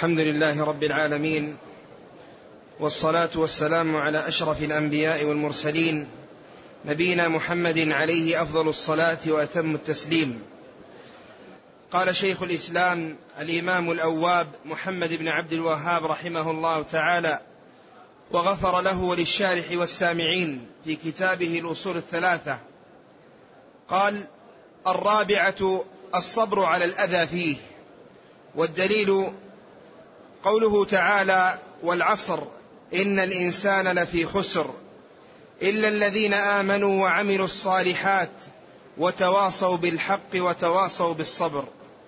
الحمد لله رب العالمين، والصلاة والسلام على أشرف الأنبياء والمرسلين، نبينا محمد عليه أفضل الصلاة وأتم التسليم. قال شيخ الإسلام الإمام الأواب محمد بن عبد الوهاب رحمه الله تعالى وغفر له وللشارح والسامعين في كتابه الأصول الثلاثة، قال: الرابعة الصبر على الأذى فيه. والدليل قوله تعالى: والعصر إن الإنسان لفي خسر إلا الذين آمنوا وعملوا الصالحات وتواصوا بالحق وتواصوا بالصبر.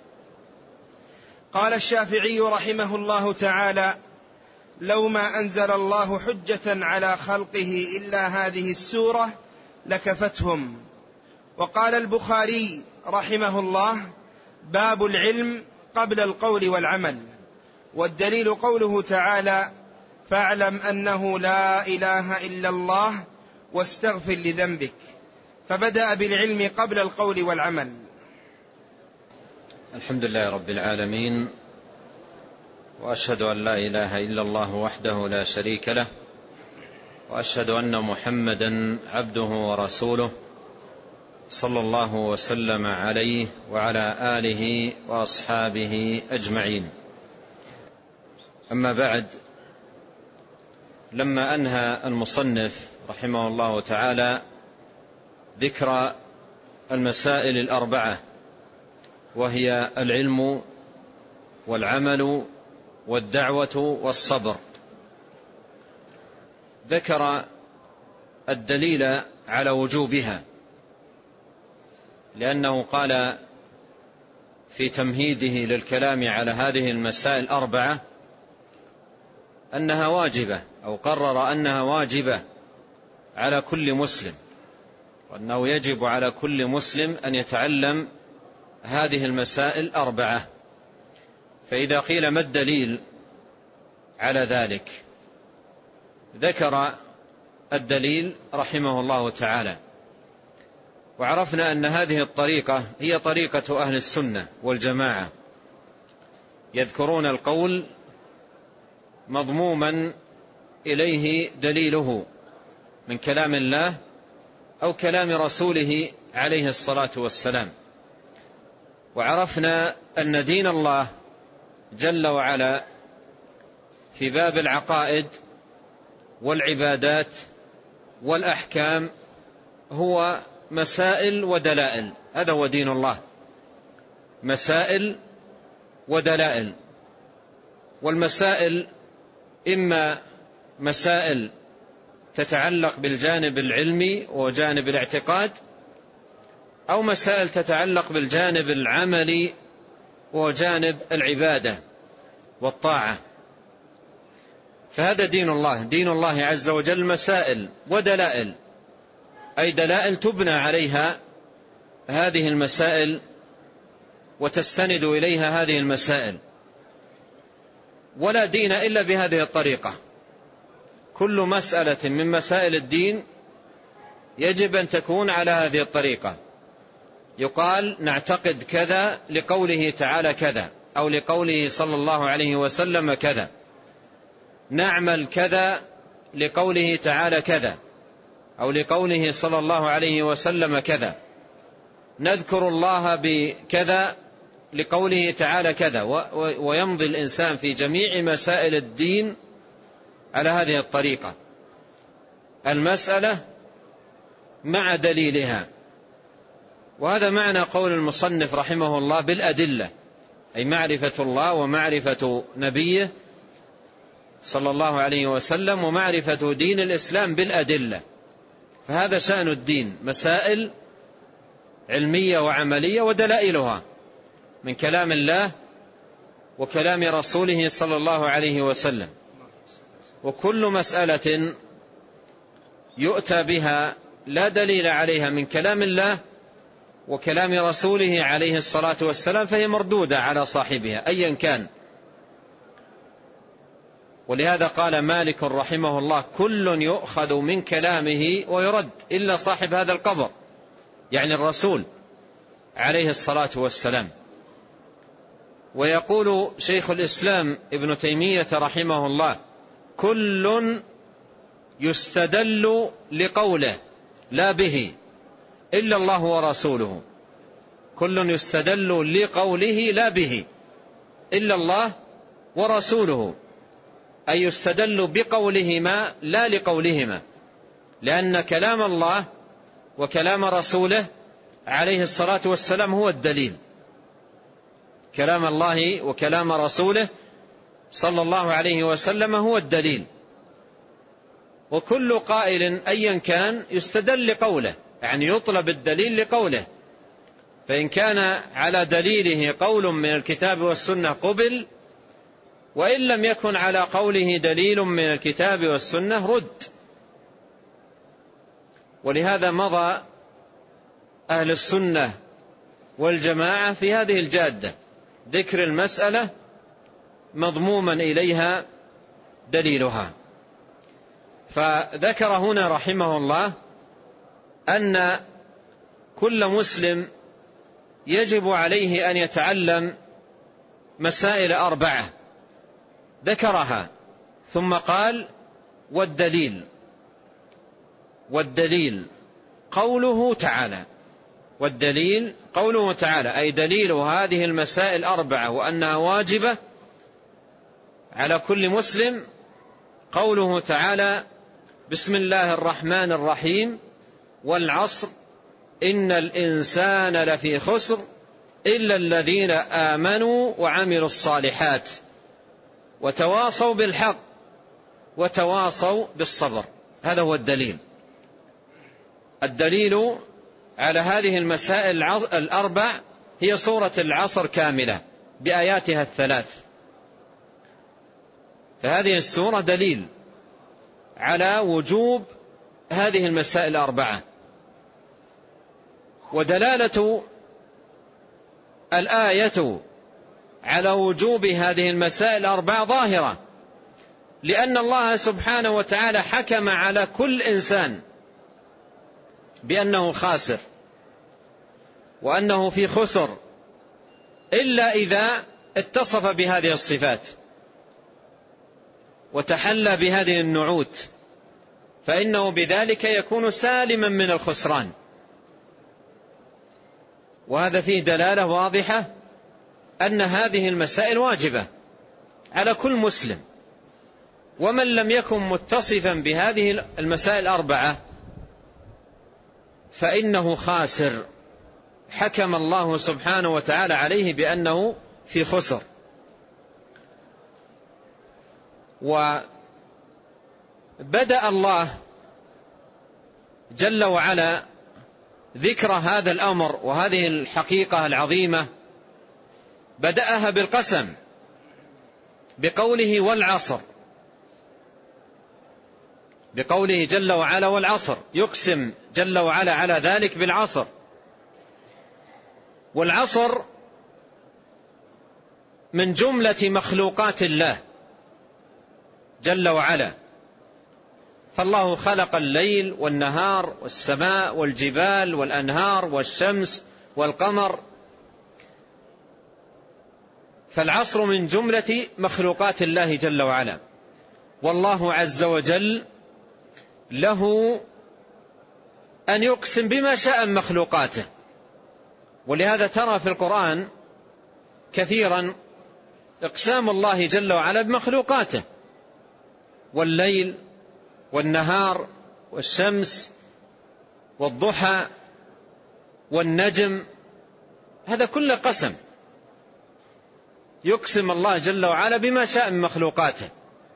قال الشافعي رحمه الله تعالى: لو ما أنزل الله حجة على خلقه إلا هذه السورة لكفتهم. وقال البخاري رحمه الله: باب العلم قبل القول والعمل. والدليل قوله تعالى: فاعلم أنه لا إله إلا الله واستغفر لذنبك، فبدأ بالعلم قبل القول والعمل. الحمد لله رب العالمين، وأشهد أن لا إله إلا الله وحده لا شريك له، وأشهد أن محمدا عبده ورسوله، صلى الله وسلم عليه وعلى آله وأصحابه أجمعين. أما بعد، لما أنهى المصنف رحمه الله تعالى ذكر المسائل الأربعة، وهي العلم والعمل والدعوة والصبر، ذكر الدليل على وجوبها، لأنه قال في تمهيده للكلام على هذه المسائل الأربعة أنها واجبة، أو قرر أنها واجبة على كل مسلم، وأنه يجب على كل مسلم أن يتعلم هذه المسائل الأربعة. فإذا قيل ما الدليل على ذلك، ذكر الدليل رحمه الله تعالى. وعرفنا أن هذه الطريقة هي طريقة أهل السنة والجماعة، يذكرون القول مضموما إليه دليله من كلام الله أو كلام رسوله عليه الصلاة والسلام. وعرفنا أن دين الله جل وعلا في باب العقائد والعبادات والأحكام هو مسائل ودلائل. هذا هو دين الله، مسائل ودلائل. والمسائل إما مسائل تتعلق بالجانب العلمي وجانب الاعتقاد، أو مسائل تتعلق بالجانب العملي وجانب العبادة والطاعة. فهذا دين الله، دين الله عز وجل مسائل ودلائل، أي دلائل تبنى عليها هذه المسائل وتستند إليها هذه المسائل. ولا دين إلا بهذه الطريقة. كل مسألة من مسائل الدين يجب أن تكون على هذه الطريقة. يقال نعتقد كذا لقوله تعالى كذا، أو لقوله صلى الله عليه وسلم كذا. نعمل كذا لقوله تعالى كذا، أو لقوله صلى الله عليه وسلم كذا. نذكر الله بكذا لقوله تعالى كذا. ويمضي الإنسان في جميع مسائل الدين على هذه الطريقة، المسألة مع دليلها. وهذا معنى قول المصنف رحمه الله بالأدلة، أي معرفة الله ومعرفة نبيه صلى الله عليه وسلم ومعرفة دين الإسلام بالأدلة. فهذا شأن الدين، مسائل علمية وعملية ودلائلها من كلام الله وكلام رسوله صلى الله عليه وسلم. وكل مسألة يؤتى بها لا دليل عليها من كلام الله وكلام رسوله عليه الصلاة والسلام فهي مردودة على صاحبها أيا كان. ولهذا قال مالك رحمه الله: كل يؤخذ من كلامه ويرد إلا صاحب هذا القبر، يعني الرسول عليه الصلاة والسلام. ويقول شيخ الإسلام ابن تيمية رحمه الله: كل يستدل لقوله لا به إلا الله ورسوله. كل يستدل لقوله لا به إلا الله ورسوله، أي يستدل بقولهما لا لقولهما، لأن كلام الله وكلام رسوله عليه الصلاة والسلام هو الدليل. كلام الله وكلام رسوله صلى الله عليه وسلم هو الدليل، وكل قائل أيا كان يستدل لقوله، يعني يطلب الدليل لقوله، فإن كان على دليله قول من الكتاب والسنة قبل، وإن لم يكن على قوله دليل من الكتاب والسنة رد. ولهذا مضى أهل السنة والجماعة في هذه الجادة، ذكر المسألة مضموما إليها دليلها. فذكر هنا رحمه الله أن كل مسلم يجب عليه أن يتعلم مسائل 4، ذكرها ثم قال: والدليل قوله تعالى. والدليل قوله تعالى، أي دليل هذه المسائل 4 وأنها واجبة على كل مسلم قوله تعالى: بسم الله الرحمن الرحيم، والعصر إن الإنسان لفي خسر إلا الذين آمنوا وعملوا الصالحات وتواصوا بالحق وتواصوا بالصبر. هذا هو الدليل. الدليل على هذه المسائل 4 هي سورة العصر كاملة بآياتها 3. فهذه السورة دليل على وجوب هذه المسائل 4. ودلالة الآية على وجوب هذه المسائل 4 ظاهرة، لأن الله سبحانه وتعالى حكم على كل إنسان بأنه خاسر وأنه في خسر إلا إذا اتصف بهذه الصفات وتحلى بهذه النعوت، فإنه بذلك يكون سالما من الخسران. وهذا فيه دلالة واضحة أن هذه المسائل واجبة على كل مسلم، ومن لم يكن متصفا بهذه المسائل 4 فإنه خاسر، حكم الله سبحانه وتعالى عليه بأنه في خسر. وبدأ الله جل وعلا ذكر هذا الأمر وهذه الحقيقة العظيمة، بدأها بالقسم بقوله والعصر، بقوله جل وعلا والعصر، يقسم جل وعلا على ذلك بالعصر. والعصر من جملة مخلوقات الله جل وعلا، فالله خلق الليل والنهار والسماء والجبال والأنهار والشمس والقمر، فالعصر من جملة مخلوقات الله جل وعلا. والله عز وجل له أن يقسم بما شاء من مخلوقاته، ولهذا ترى في القرآن كثيرا إقسام الله جل وعلا بمخلوقاته، والليل والنهار والشمس والضحى والنجم، هذا كله قسم، يقسم الله جل وعلا بما شاء من مخلوقاته.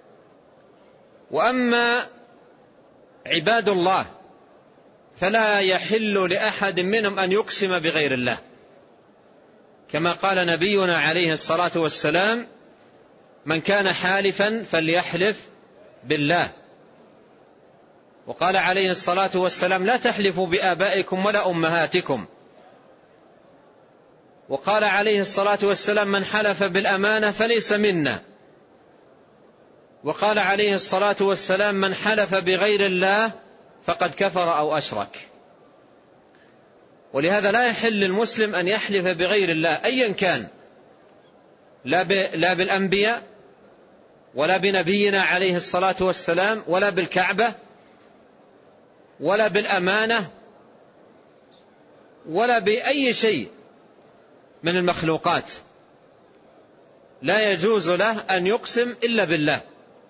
وأما عباد الله فلا يحل لأحد منهم أن يقسم بغير الله، كما قال نبينا عليه الصلاة والسلام: من كان حالفا فليحلف بالله. وقال عليه الصلاة والسلام: لا تحلفوا بآبائكم ولا أمهاتكم. وقال عليه الصلاة والسلام: من حلف بالأمانة فليس منا. وقال عليه الصلاة والسلام: من حلف بغير الله فقد كفر أو أشرك. ولهذا لا يحل للمسلم أن يحلف بغير الله أيا كان، لا بالأنبياء ولا بنبينا عليه الصلاة والسلام ولا بالكعبة ولا بالأمانة ولا بأي شيء من المخلوقات. لا يجوز له أن يقسم إلا بالله،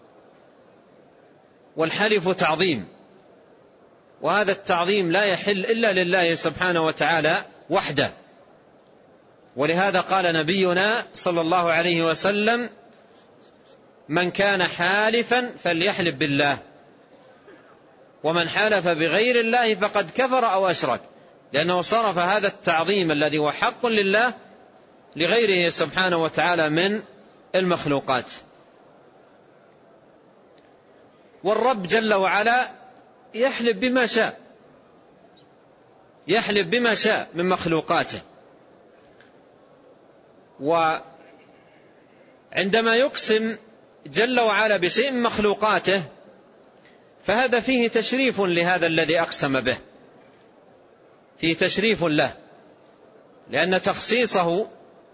والحلف تعظيم، وهذا التعظيم لا يحل إلا لله سبحانه وتعالى وحده. ولهذا قال نبينا صلى الله عليه وسلم: من كان حالفا فليحلف بالله، ومن حلف بغير الله فقد كفر أو أشرك، لأنه صرف هذا التعظيم الذي هو حق لله لغيره سبحانه وتعالى من المخلوقات. والرب جل وعلا يحلف بما شاء، يحلف بما شاء من مخلوقاته. وعندما يقسم جل وعلا بشيء من مخلوقاته فهذا فيه تشريف لهذا الذي أقسم به، فيه تشريف له، لأن تخصيصه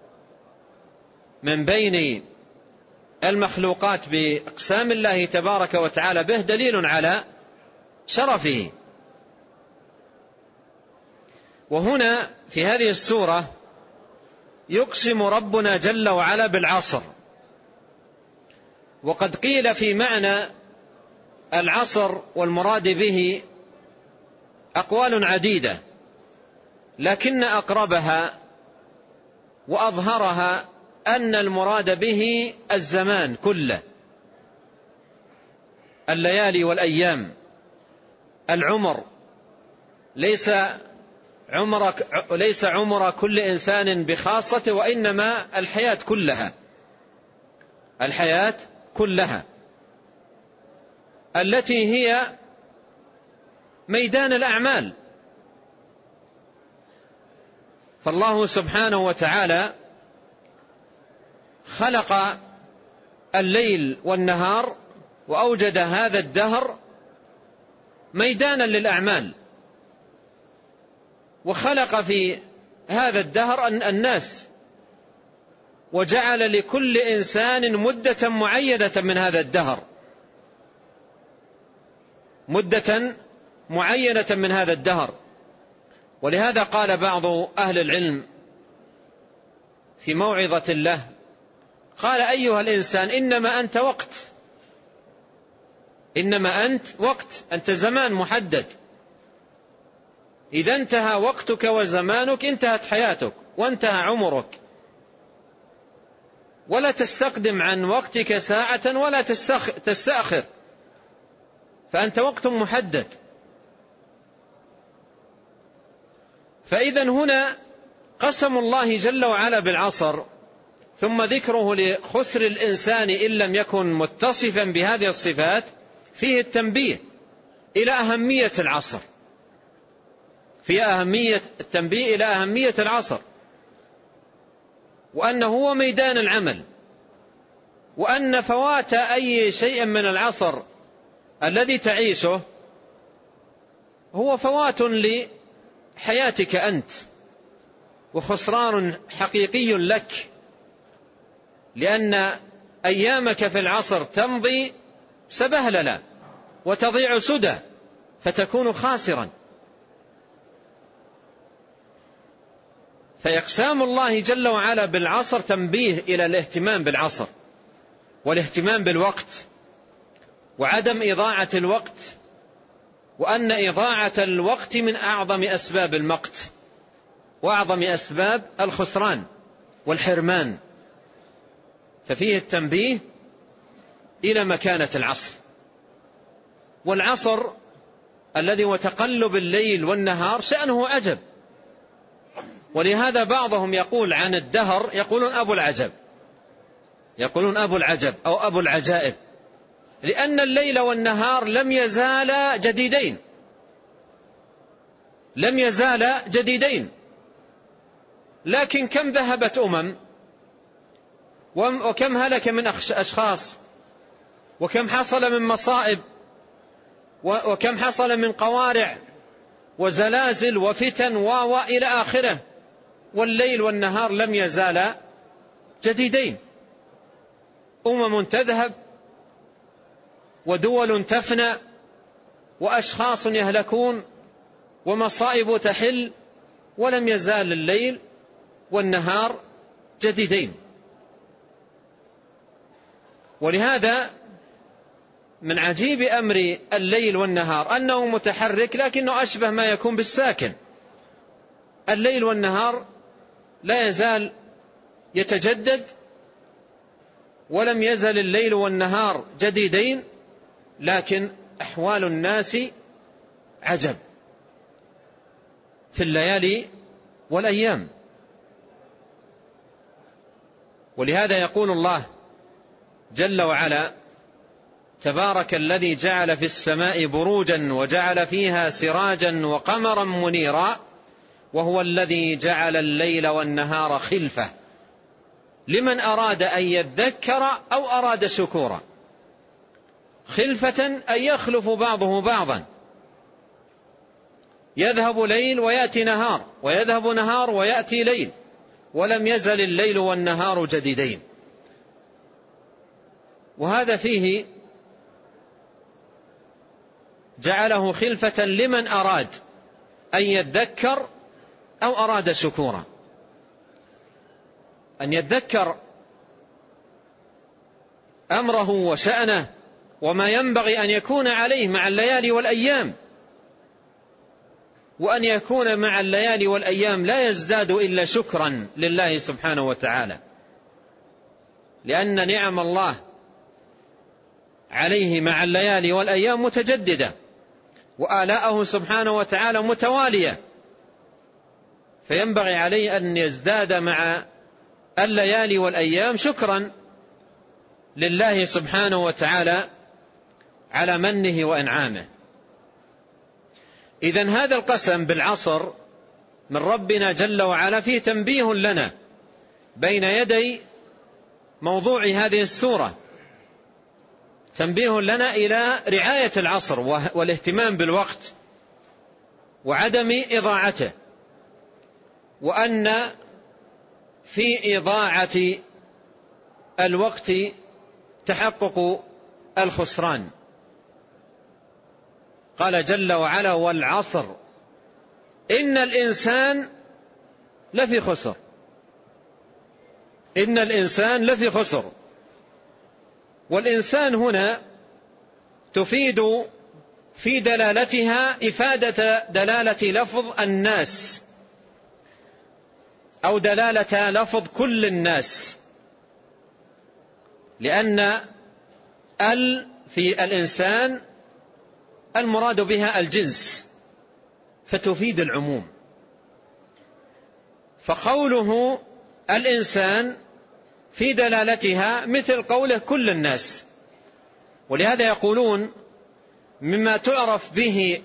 من بين المخلوقات بأقسام الله تبارك وتعالى به دليل على شرفه. وهنا في هذه السورة يقسم ربنا جل وعلا بالعصر. وقد قيل في معنى العصر والمراد به أقوال عديدة، لكن أقربها وأظهرها أن المراد به الزمان كله، الليالي والأيام، ليس عمر كل إنسان بخاصته، وإنما الحياة كلها التي هي ميدان الأعمال. فالله سبحانه وتعالى خلق الليل والنهار وأوجد هذا الدهر ميدانا للأعمال، وخلق في هذا الدهر الناس، وجعل لكل إنسان مدة معينة من هذا الدهر، مدة معينة من هذا الدهر. ولهذا قال بعض أهل العلم في موعظة له، قال: أيها الإنسان إنما أنت وقت، أنت زمان محدد، إذا انتهى وقتك وزمانك انتهت حياتك وانتهى عمرك، ولا تستقدم عن وقتك ساعة ولا تستأخر، فأنت وقت محدد. فإذا هنا قسم الله جل وعلا بالعصر، ثم ذكره لخسر الإنسان إن لم يكن متصفا بهذه الصفات، فيه التنبيه إلى أهمية العصر، التنبيه إلى أهمية العصر، وأنه هو ميدان العمل، وأن فوات أي شيء من العصر الذي تعيشه هو فوات لحياتك أنت، وخسران حقيقي لك، لأن أيامك في العصر تمضي سبهللا وتضيع سدى، فتكون خاسرا. فيقسام الله جل وعلا بالعصر تنبيه إلى الاهتمام بالعصر، والاهتمام بالوقت، وعدم إضاعة الوقت، وأن إضاعة الوقت من أعظم أسباب المقت وأعظم أسباب الخسران والحرمان. ففيه التنبيه إلى مكانة العصر. والعصر الذي هو تقلب الليل والنهار شأنه عجب، ولهذا بعضهم يقول عن الدهر، يقولون أبو العجب أو أبو العجائب، لأن الليل والنهار لم يزالا جديدين، لكن كم ذهبت وكم هلك من أشخاص، وكم حصل من مصائب، وكم حصل من قوارع وزلازل وفتن وإلى آخره، والليل والنهار لم يزالا جديدين. تذهب ودول تفنى وأشخاص يهلكون ومصائب تحل، ولم يزال الليل والنهار جديدين. ولهذا من عجيب أمر الليل والنهار أنه متحرك لكنه أشبه ما يكون بالساكن. الليل والنهار لا يزال يتجدد، ولم يزل الليل والنهار جديدين، لكن أحوال الناس عجب في الليالي والأيام. ولهذا يقول الله جل وعلا: تبارك الذي جعل في السماء بروجا وجعل فيها سراجا وقمرا منيرا وهو الذي جعل الليل والنهار خلفة لمن أراد أن يذكر أو أراد شكورا. خلفة أي يخلف بعضه بعضا، يذهب ليل ويأتي نهار، ويذهب نهار ويأتي ليل، ولم يزل الليل والنهار جديدين. وهذا فيه جعله خلفة لمن أراد أن يذكر أو أراد شكورا. أن يذكر أمره وشأنه وما ينبغي أن يكون عليه مع الليالي والأيام، وأن يكون مع الليالي والأيام لا يزداد إلا شكرا لله سبحانه وتعالى، لأن نعم الله عليه مع الليالي والأيام متجددة، وآلاءه سبحانه وتعالى متوالية، فينبغي عليه أن يزداد مع الليالي والأيام شكرا لله سبحانه وتعالى على منه وإنعامه. إذن هذا القسم بالعصر من ربنا جل وعلا فيه تنبيه لنا بين يدي موضوع هذه السورة، تنبيه لنا إلى رعاية العصر والاهتمام بالوقت وعدم إضاعته، وأن في إضاعة الوقت تحقق الخسران. قال جل وعلا: والعصر إن الإنسان لفي خسر. إن الإنسان لفي خسر. والإنسان هنا تفيد في دلالتها إفادة دلالة لفظ الناس، أو دلالة لفظ كل الناس، لأن في الإنسان المراد بها الجنس فتفيد العموم. فقوله الإنسان في دلالتها مثل قوله كل الناس. ولهذا يقولون مما تعرف به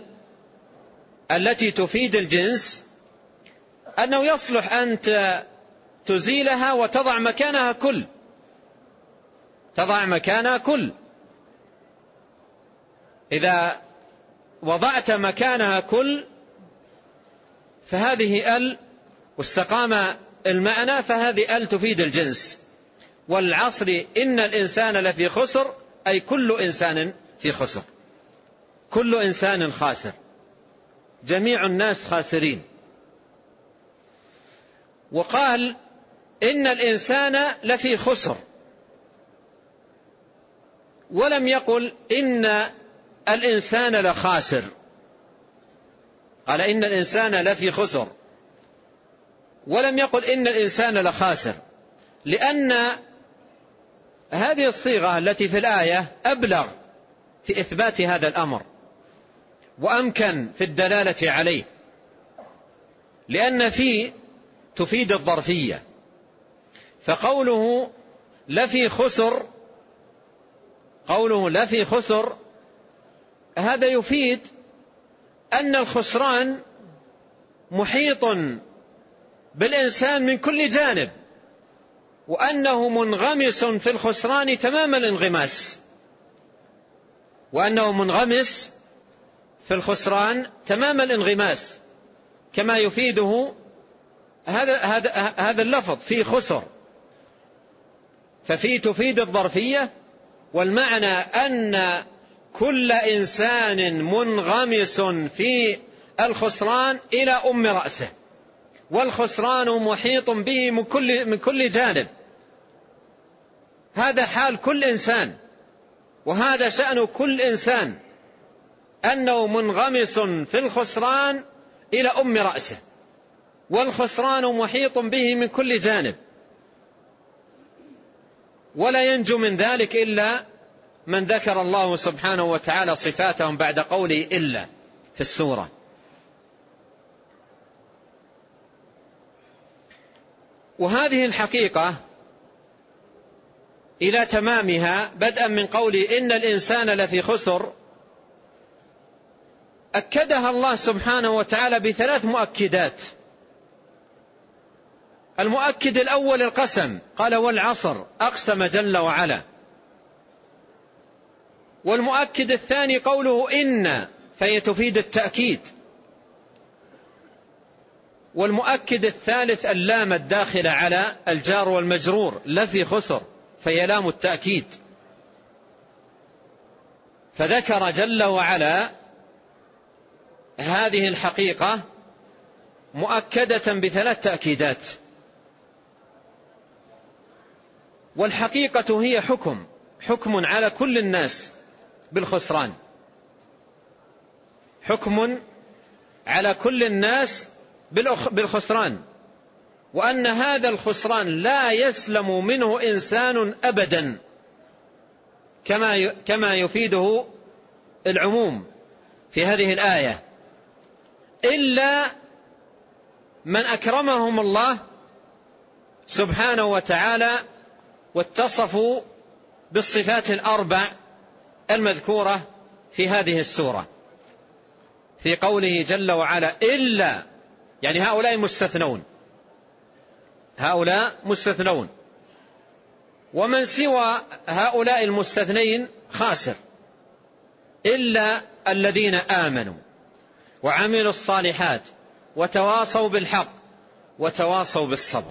التي تفيد الجنس أنه يصلح أن تزيلها وتضع مكانها كل، تضع مكانها كل. إذا وضعت مكانها كل فهذه واستقام المعنى، فهذه تفيد الجنس. والعصر إن الإنسان لفي خسر، أي كل إنسان في خسر، كل إنسان خاسر، جميع الناس خاسرين. وقال إن الإنسان لفي خسر، ولم يقل إن الإنسان لخاسر، قال إن الإنسان لفي خسر، ولم يقل إن الإنسان لخاسر، لأن هذه الصيغة التي في الآية أبلغ في إثبات هذا الأمر وأمكن في الدلالة عليه، لأن في تفيد الظرفية. فقوله لفي خسر، قوله لفي خسر هذا يفيد أن الخسران محيط بالإنسان من كل جانب، وأنه منغمس في الخسران تمام الانغماس، وأنه منغمس في الخسران تمام الانغماس، كما يفيده هذا اللفظ في خسر. ففي تفيد الظرفية، والمعنى أن كل إنسان منغمس في الخسران إلى أم رأسه، والخسران محيط به من كل جانب. هذا حال كل إنسان، وهذا شأن كل إنسان، أنه منغمس في الخسران إلى أم رأسه، والخسران محيط به من كل جانب، ولا ينجو من ذلك إلا من ذكر الله سبحانه وتعالى صفاتهم بعد قوله إلا في السورة. وهذه الحقيقة إلى تمامها بدءا من قوله إن الإنسان لفي خسر أكدها الله سبحانه وتعالى بثلاث مؤكدات. المؤكد الأول القسم، قال والعصر، أقسم جل وعلا. والمؤكد الثاني قوله إن، فهي تفيد التأكيد. والمؤكد الثالث اللام الداخلة على الجار والمجرور، لفي خسر، فهي لام التأكيد. فذكر جل وعلا هذه الحقيقة مؤكدة بثلاث تأكيدات. والحقيقة هي حكم على كل الناس بالخسران، حكم على كل الناس بالخسران، وأن هذا الخسران لا يسلم منه إنسان أبدا، كما يفيده العموم في هذه الآية، إلا من أكرمهم الله سبحانه وتعالى واتصفوا بالصفات الأربع المذكورة في هذه السورة، في قوله جل وعلا إلا، يعني هؤلاء مستثنون، ومن سوى هؤلاء المستثنين خاسر، إلا الذين آمنوا وعملوا الصالحات وتواصوا بالحق وتواصوا بالصبر.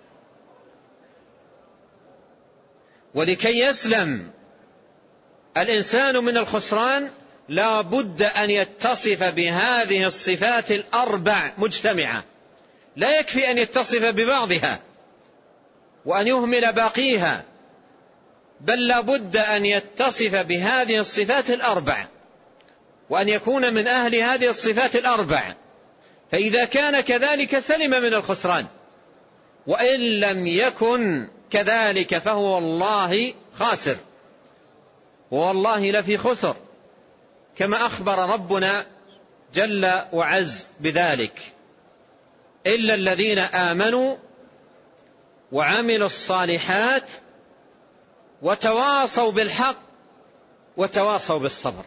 ولكي يسلم الإنسان من الخسران لا بد أن يتصف بهذه الصفات الأربع مجتمعة، لا يكفي أن يتصف ببعضها وأن يهمل باقيها، بل لا بد أن يتصف بهذه الصفات الأربع، وأن يكون من أهل هذه الصفات الأربع. فإذا كان كذلك سلم من الخسران، وإن لم يكن كذلك فهو والله خاسر، والله لفي خسر، كما أخبر ربنا جل وعز بذلك، إلا الذين آمنوا وعملوا الصالحات وتواصوا بالحق وتواصوا بالصبر.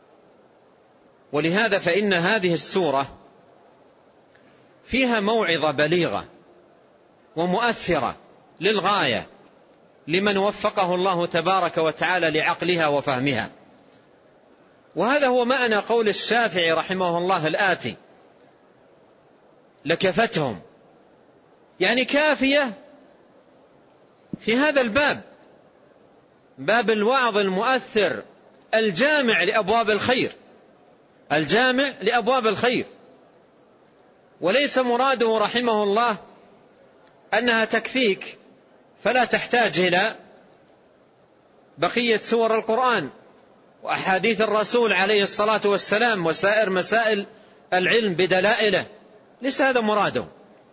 ولهذا فإن هذه السورة فيها موعظة بليغة ومؤثرة للغاية لمن وفقه الله تبارك وتعالى لعقلها وفهمها. وهذا هو معنى قول الشافعي رحمه الله الآتي: لكفتهم، يعني كافية في هذا الباب، باب الوعظ المؤثر الجامع لأبواب الخير، الجامع لأبواب الخير. وليس مراده رحمه الله أنها تكفيك فلا تحتاج إلى بقية سور القرآن وأحاديث الرسول عليه الصلاة والسلام وسائر مسائل العلم بدلائله، ليس هذا مراده،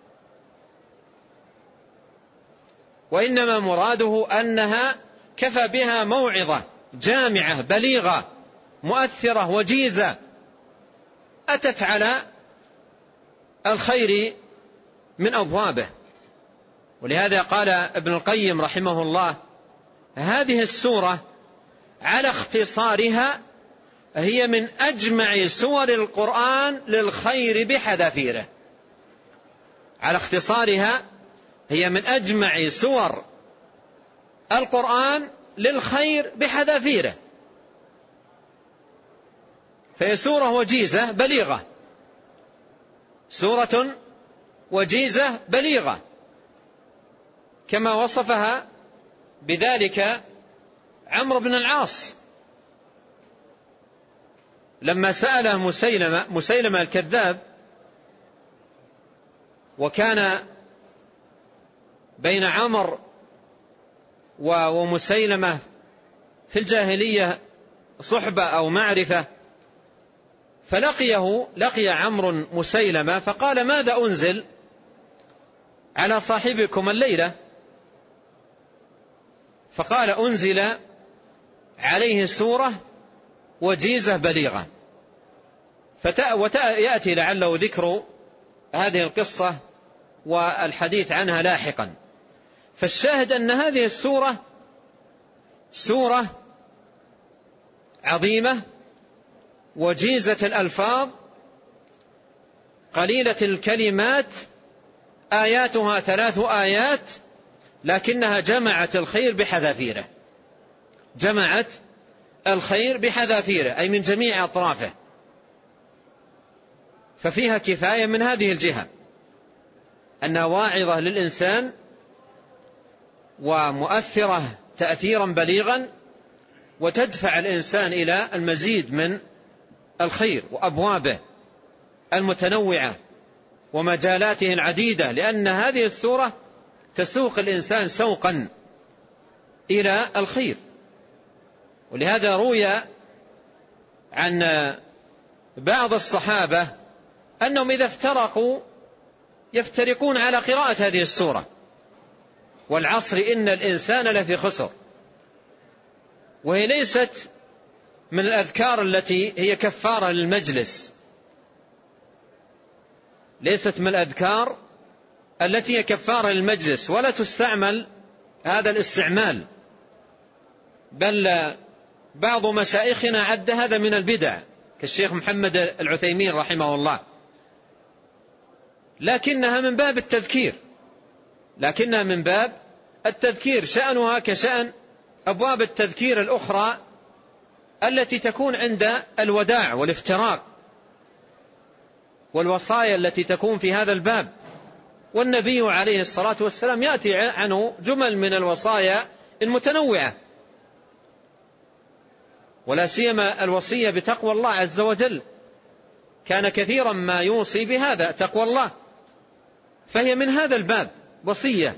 وإنما مراده أنها كفى بها موعظة جامعة بليغة مؤثرة وجيزة أتت على الخير من أبوابه. ولهذا قال ابن القيم رحمه الله: هذه السورة على اختصارها هي من أجمع سور القرآن للخير بحذافيره. على اختصارها هي من أجمع سور القرآن للخير بحذافيره، فهي سورة وجيزة بليغة، سورة وجيزة بليغة كما وصفها بذلك عمرو بن العاص لما سأله مسيلمة الكذاب، وكان بين عمرو ومسيلمة في الجاهلية صحبة أو معرفة، لقي عمرو مسيلمة فقال: ماذا أنزل على صاحبكم الليلة؟ فقال: أنزل عليه سورة وجيزة بليغة. ويأتي لعله ذكر هذه القصة والحديث عنها لاحقا. فالشاهد أن هذه السورة سورة عظيمة وجيزة الألفاظ قليلة الكلمات، آياتها 3 آيات، لكنها جمعت الخير بحذافيره، جمعت الخير بحذافيره أي من جميع أطرافه، ففيها كفاية من هذه الجهة أنها واعظة للإنسان ومؤثرة تأثيرا بليغا، وتدفع الإنسان إلى المزيد من الخير وأبوابه المتنوعة ومجالاته العديدة، لأن هذه السورة تسوق الإنسان سوقا إلى الخير. ولهذا روي عن بعض الصحابة أنهم إذا افترقوا يفترقون على قراءة هذه السورة: والعصر إن الإنسان لفي خسر. وهي ليست من الأذكار التي هي كفارة للمجلس، ليست من الأذكار التي هي كفارة للمجلس، ولا تستعمل هذا الاستعمال، بل بعض مشايخنا عد هذا من البدع كالشيخ محمد العثيمين رحمه الله، لكنها من باب التذكير، شأنها كشأن أبواب التذكير الأخرى التي تكون عند الوداع والافتراق والوصايا التي تكون في هذا الباب. والنبي عليه الصلاة والسلام يأتي عنه جمل من الوصايا المتنوعة، ولا سيما الوصية بتقوى الله عز وجل، كان كثيرا ما يوصي بهذا تقوى الله، فهي من هذا الباب وصية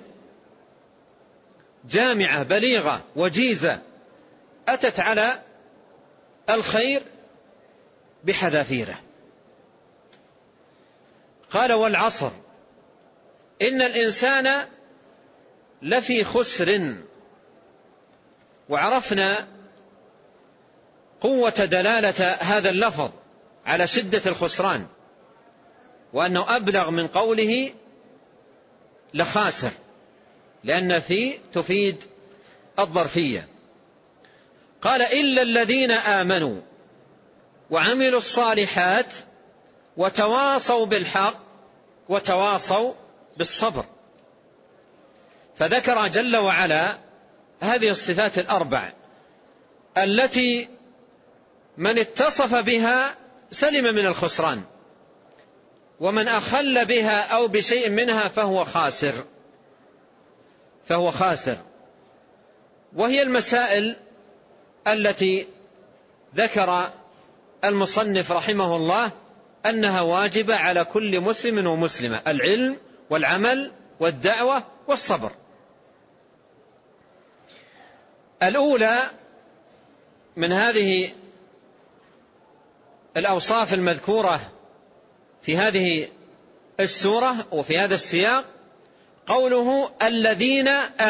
جامعة بليغة وجيزة أتت على الخير بحذافيره. قال: والعصر إن الإنسان لفي خسر. وعرفنا قوة دلالة هذا اللفظ على شدة الخسران، وأنه أبلغ من قوله لخاسر، لأن في تفيد الظرفية. قال: إلا الذين آمنوا وعملوا الصالحات وتواصوا بالحق وتواصوا بالصبر. فذكر جل وعلا هذه الصفات الأربع التي من اتصف بها سلم من الخسران، ومن أخل بها أو بشيء منها فهو خاسر. وهي المسائل التي ذكر المصنف رحمه الله أنها واجبة على كل مسلم ومسلمة: العلم والعمل والدعوة والصبر. الأولى من هذه الأوصاف المذكورة في هذه السورة وفي هذا السياق قوله الذين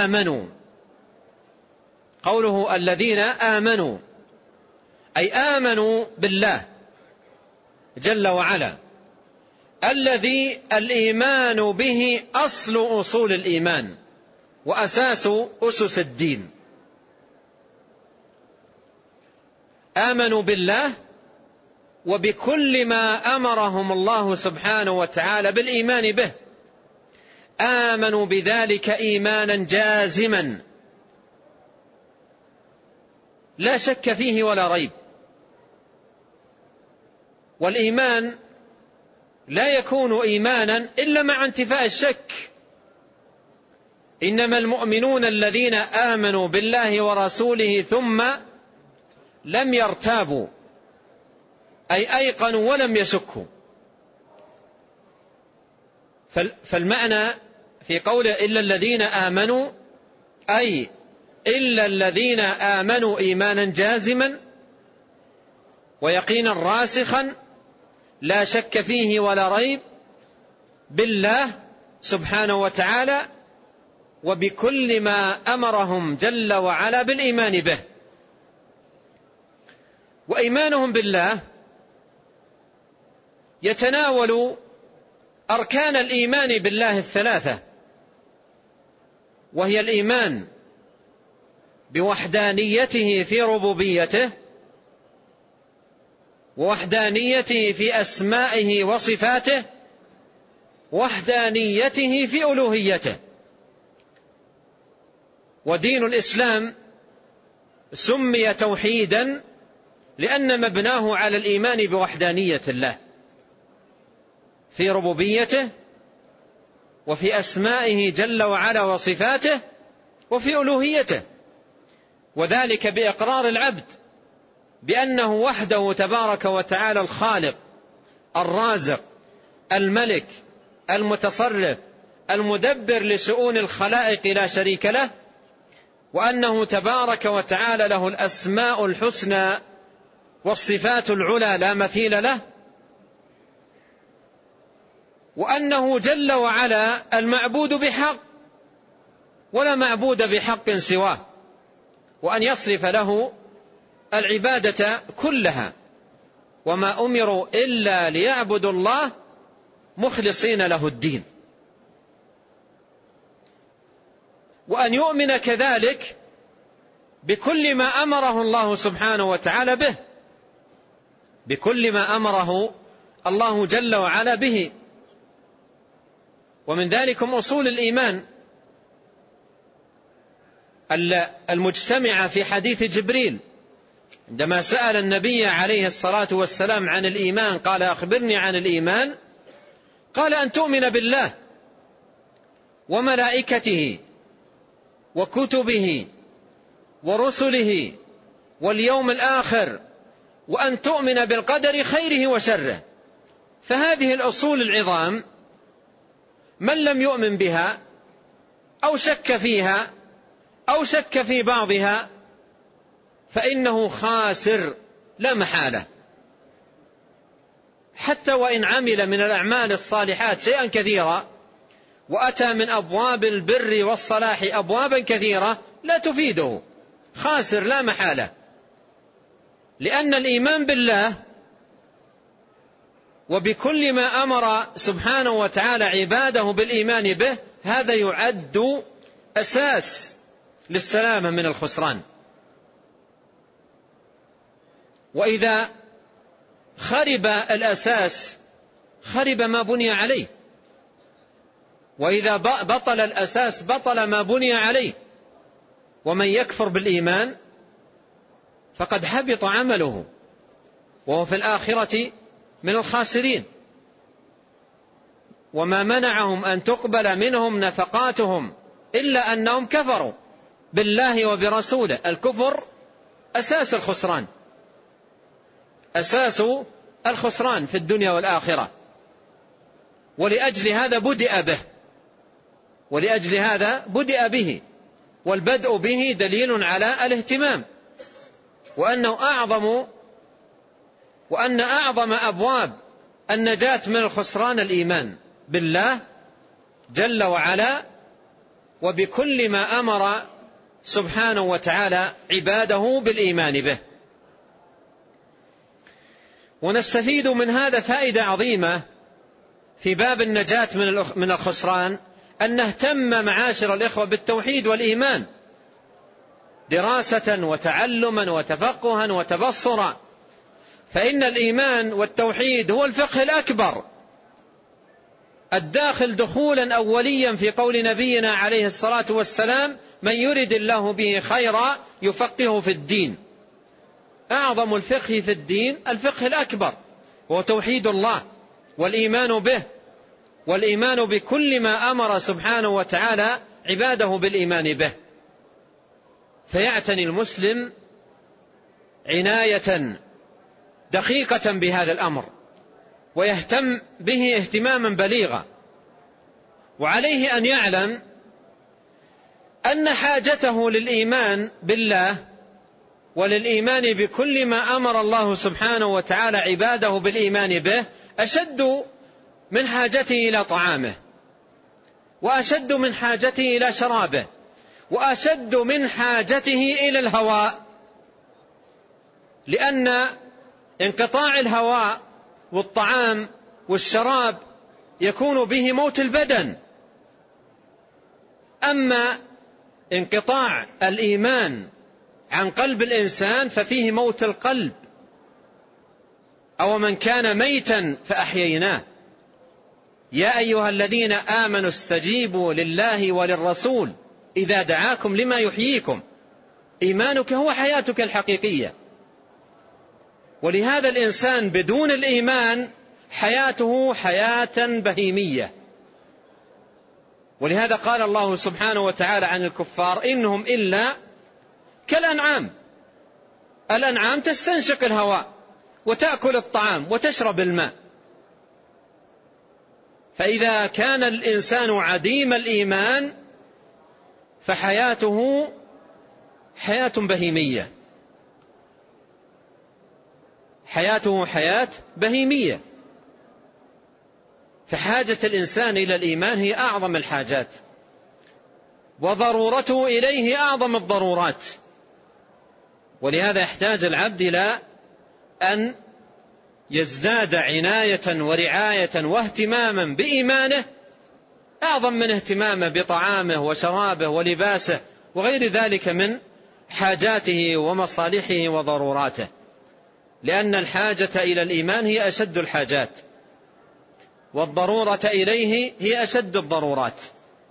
آمنوا، أي آمنوا بالله جل وعلا، الذي الإيمان به أصل أصول الإيمان وأساس أسس الدين. آمنوا بالله وبكل ما أمرهم الله سبحانه وتعالى بالإيمان به، آمنوا بذلك إيمانا جازما لا شك فيه ولا ريب. والإيمان لا يكون إيمانا إلا مع انتفاء الشك، إنما المؤمنون الذين آمنوا بالله ورسوله ثم لم يرتابوا، أي أيقنوا ولم يشكوا. فالمعنى في قوله إلا الذين آمنوا، أي إلا الذين آمنوا إيمانا جازما ويقينا راسخا لا شك فيه ولا ريب بالله سبحانه وتعالى وبكل ما أمرهم جل وعلا بالإيمان به. وإيمانهم بالله يتناول أركان الإيمان بالله الثلاثة، وهي الإيمان بوحدانيته في ربوبيته، ووحدانيته في أسمائه وصفاته، وحدانيته في ألوهيته. ودين الإسلام سمي توحيدا لأن مبناه على الإيمان بوحدانية الله في ربوبيته وفي أسمائه جل وعلا وصفاته وفي ألوهيته، وذلك بإقرار العبد بأنه وحده تبارك وتعالى الخالق الرازق الملك المتصرف المدبر لشؤون الخلائق لا شريك له، وأنه تبارك وتعالى له الأسماء الحسنى والصفات العلى لا مثيل له، وأنه جل وعلا المعبود بحق ولا معبود بحق سواه، وأن يصرف له العبادة كلها، وما أمروا إلا ليعبدوا الله مخلصين له الدين. وأن يؤمن كذلك بكل ما أمره الله سبحانه وتعالى به، بكل ما أمره الله جل وعلا به. ومن ذلك أصول الإيمان المجتمعة في حديث جبريل عندما سأل النبي عليه الصلاة والسلام عن الإيمان، قال أخبرني عن الإيمان، قال أن تؤمن بالله وملائكته وكتبه ورسله واليوم الآخر، وأن تؤمن بالقدر خيره وشره. فهذه الأصول العظام من لم يؤمن بها أو شك فيها أو شك في بعضها فإنه خاسر لا محالة، حتى وإن عمل من الأعمال الصالحات شيئا كثيرا وأتى من أبواب البر والصلاح أبوابا كثيرة لا تفيده، خاسر لا محالة. لأن الإيمان بالله وبكل ما أمر سبحانه وتعالى عباده بالإيمان به هذا يعد أساس للسلامة من الخسران. وإذا خرب الأساس خرب ما بني عليه، وإذا بطل الأساس بطل ما بني عليه. ومن يكفر بالإيمان فقد حبط عمله وهو في الآخرة من الخاسرين. وما منعهم أن تقبل منهم نفقاتهم إلا أنهم كفروا بالله وبرسوله. الكفر أساس الخسران، أساس الخسران في الدنيا والآخرة، ولأجل هذا بدأ به، ولأجل هذا بدأ به، والبدء به دليل على الاهتمام، وأن أعظم أبواب النجاة من الخسران الإيمان بالله جل وعلا وبكل ما أمر سبحانه وتعالى عباده بالإيمان به. ونستفيد من هذا فائدة عظيمة في باب النجاة من الخسران، أن نهتم معاشر الإخوة بالتوحيد والإيمان دراسة وتعلما وتفقها وتبصرا، فإن الإيمان والتوحيد هو الفقه الأكبر الداخل دخولا أوليا في قول نبينا عليه الصلاة والسلام: من يرد الله به خيرا يفقهه في الدين. أعظم الفقه في الدين الفقه الأكبر هو توحيد الله والإيمان به، والإيمان بكل ما أمر سبحانه وتعالى عباده بالإيمان به. فيعتني المسلم عناية دقيقة بهذا الأمر ويهتم به اهتماما بليغا. وعليه أن يعلم أن حاجته للإيمان بالله وللإيمان بكل ما أمر الله سبحانه وتعالى عباده بالإيمان به أشد من حاجته إلى طعامه، وأشد من حاجته إلى شرابه، وأشد من حاجته إلى الهواء، لأن انقطاع الهواء والطعام والشراب يكون به موت البدن. أما انقطاع الإيمان عن قلب الإنسان ففيه موت القلب. أو من كان ميتا فأحييناه. يا أيها الذين آمنوا استجيبوا لله وللرسول إذا دعاكم لما يحييكم. إيمانك هو حياتك الحقيقية. ولهذا الإنسان بدون الإيمان حياته حياة بهيمية. ولهذا قال الله سبحانه وتعالى عن الكفار إنهم إلا كالأنعام. الأنعام تستنشق الهواء وتأكل الطعام وتشرب الماء. فإذا كان الإنسان عديم الإيمان فحياته حياة بهيمية، حياته حياة بهيمية. فحاجة الإنسان إلى الإيمان هي أعظم الحاجات، وضرورته إليه أعظم الضرورات. ولهذا يحتاج العبد إلى أن يزداد عناية ورعاية واهتماما بإيمانه أعظم من اهتمامه بطعامه وشرابه ولباسه وغير ذلك من حاجاته ومصالحه وضروراته. لأن الحاجة إلى الإيمان هي أشد الحاجات، والضرورة إليه هي أشد الضرورات،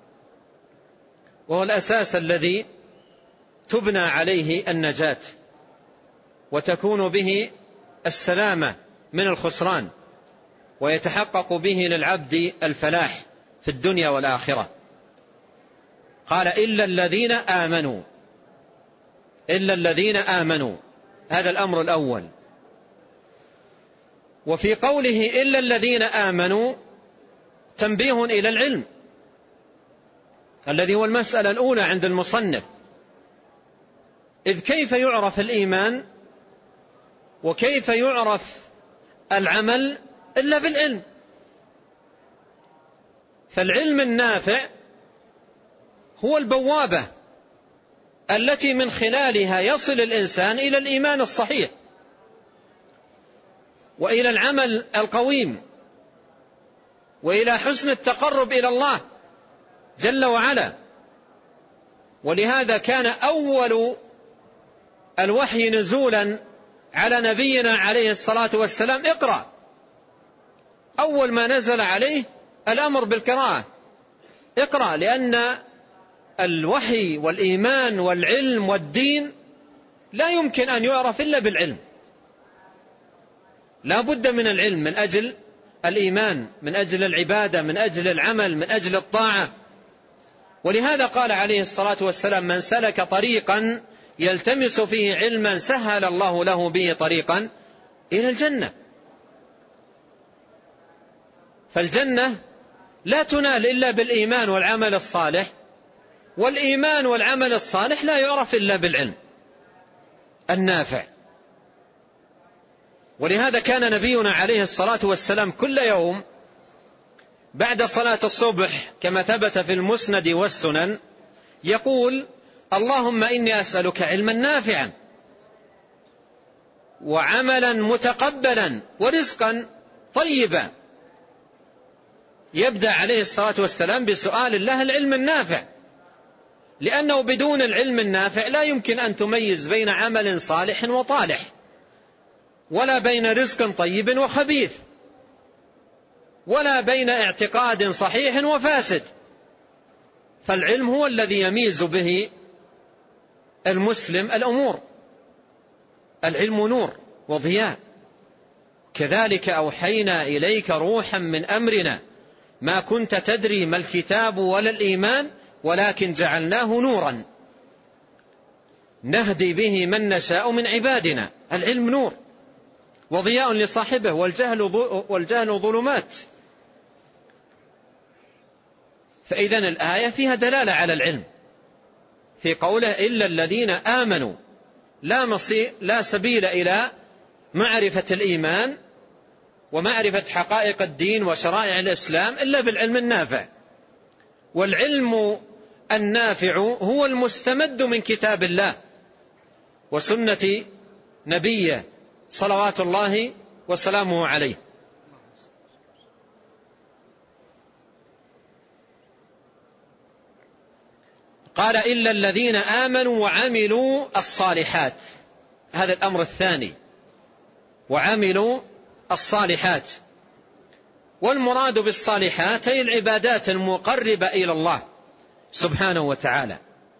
وهو الأساس الذي تبنى عليه النجاة وتكون به السلامة من الخسران، ويتحقق به للعبد الفلاح في الدنيا والآخرة. قال إلا الذين آمنوا، إلا الذين آمنوا، هذا الأمر الأول. وفي قوله إلا الذين آمنوا تنبيه إلى العلم الذي هو المسألة الأولى عند المصنف. إذ كيف يعرف الإيمان وكيف يعرف العمل إلا بالعلم؟ فالعلم النافع هو البوابة التي من خلالها يصل الإنسان إلى الإيمان الصحيح وإلى العمل القويم وإلى حسن التقرب إلى الله جل وعلا. ولهذا كان أول الوحي نزولا على نبينا عليه الصلاة والسلام اقرأ. أول ما نزل عليه الأمر بالقراءة، اقرأ، لأن الوحي والإيمان والعلم والدين لا يمكن أن يعرف إلا بالعلم. لا بد من العلم من أجل الإيمان، من أجل العبادة، من أجل العمل، من أجل الطاعة. ولهذا قال عليه الصلاة والسلام من سلك طريقا يلتمس فيه علما سهل الله له به طريقا إلى الجنة. فالجنة لا تنال إلا بالإيمان والعمل الصالح، والإيمان والعمل الصالح لا يعرف إلا بالعلم النافع. ولهذا كان نبينا عليه الصلاة والسلام كل يوم بعد صلاة الصبح كما ثبت في المسند والسنن يقول اللهم إني أسألك علما نافعا وعملا متقبلا ورزقا طيبا. يبدأ عليه الصلاة والسلام بسؤال الله العلم النافع، لأنه بدون العلم النافع لا يمكن أن تميز بين عمل صالح وطالح، ولا بين رزق طيب وخبيث، ولا بين اعتقاد صحيح وفاسد. فالعلم هو الذي يميز به المسلم الأمور. العلم نور وضياء. كذلك أوحينا إليك روحا من أمرنا ما كنت تدري ما الكتاب ولا الإيمان ولكن جعلناه نورا نهدي به من نشاء من عبادنا. العلم نور وضياء لصاحبه، والجهل ظلمات. فإذا الآية فيها دلالة على العلم في قوله إلا الذين آمنوا. لا سبيل إلى معرفة الإيمان ومعرفة حقائق الدين وشرائع الإسلام إلا بالعلم النافع. والعلم النافع هو المستمد من كتاب الله وسنة نبيه صلوات الله وسلامه عليه. قال إلا الذين آمنوا وعملوا الصالحات، هذا الأمر الثاني، وعملوا الصالحات. والمراد بالصالحات هي العبادات المقربة إلى الله سبحانه وتعالى.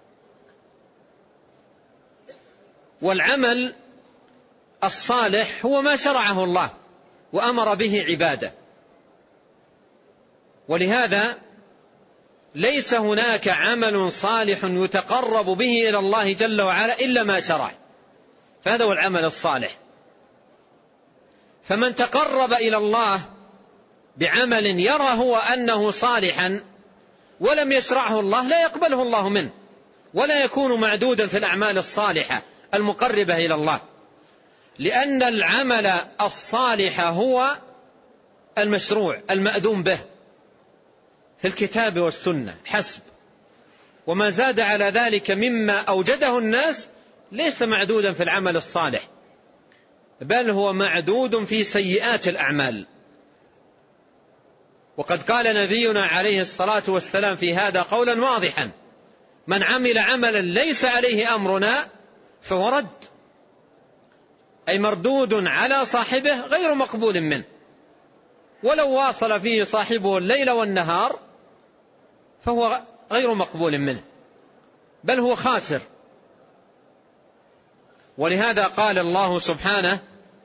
والعمل الصالح هو ما شرعه الله وأمر به عباده، ولهذا ليس هناك عمل صالح يتقرب به إلى الله جل وعلا إلا ما شرع، فهذا هو العمل الصالح. فمن تقرب إلى الله بعمل يرى هو أنه صالحا ولم يشرعه الله لا يقبله الله منه، ولا يكون معدودا في الأعمال الصالحة المقربة إلى الله، لأن العمل الصالح هو المشروع المأذون به في الكتاب والسنة حسب، وما زاد على ذلك مما أوجده الناس ليس معدودا في العمل الصالح، بل هو معدود في سيئات الأعمال. وقد قال نبينا عليه الصلاة والسلام في هذا قولا واضحا: من عمل عملا ليس عليه أمرنا فهو رد، أي مردود على صاحبه غير مقبول منه، ولو واصل فيه صاحبه الليل والنهار فهو غير مقبول منه، بل هو خاسر. ولهذا قال الله سبحانه: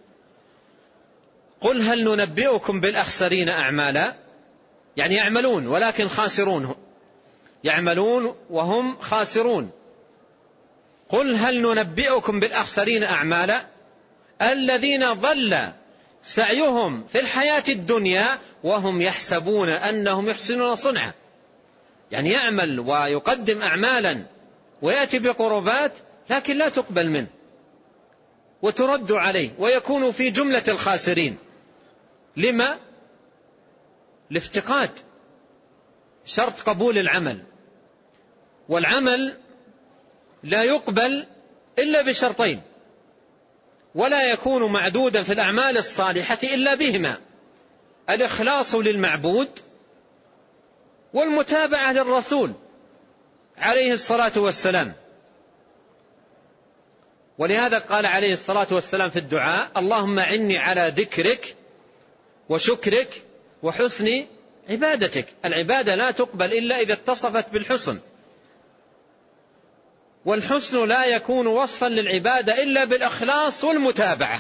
قل هل ننبئكم بالأخسرين أعمالا، يعني يعملون ولكن خاسرون، يعملون وهم خاسرون. قل هل ننبئكم بالأخسرين أعمالا الذين ضل سعيهم في الحياة الدنيا وهم يحسبون أنهم يحسنون صنعا، يعني يعمل ويقدم أعمالا ويأتي بقربات لكن لا تقبل منه وترد عليه ويكون في جملة الخاسرين. لما؟ لافتقاد شرط قبول العمل، والعمل لا يقبل إلا بشرطين، ولا يكون معدودا في الأعمال الصالحة إلا بهما: الإخلاص للمعبود والمتابعة للرسول عليه الصلاة والسلام. ولهذا قال عليه الصلاة والسلام في الدعاء: اللهم أعني على ذكرك وشكرك وحسن عبادتك. العبادة لا تقبل إلا إذا اتصفت بالحسن، والحسن لا يكون وصفا للعبادة إلا بالإخلاص والمتابعة.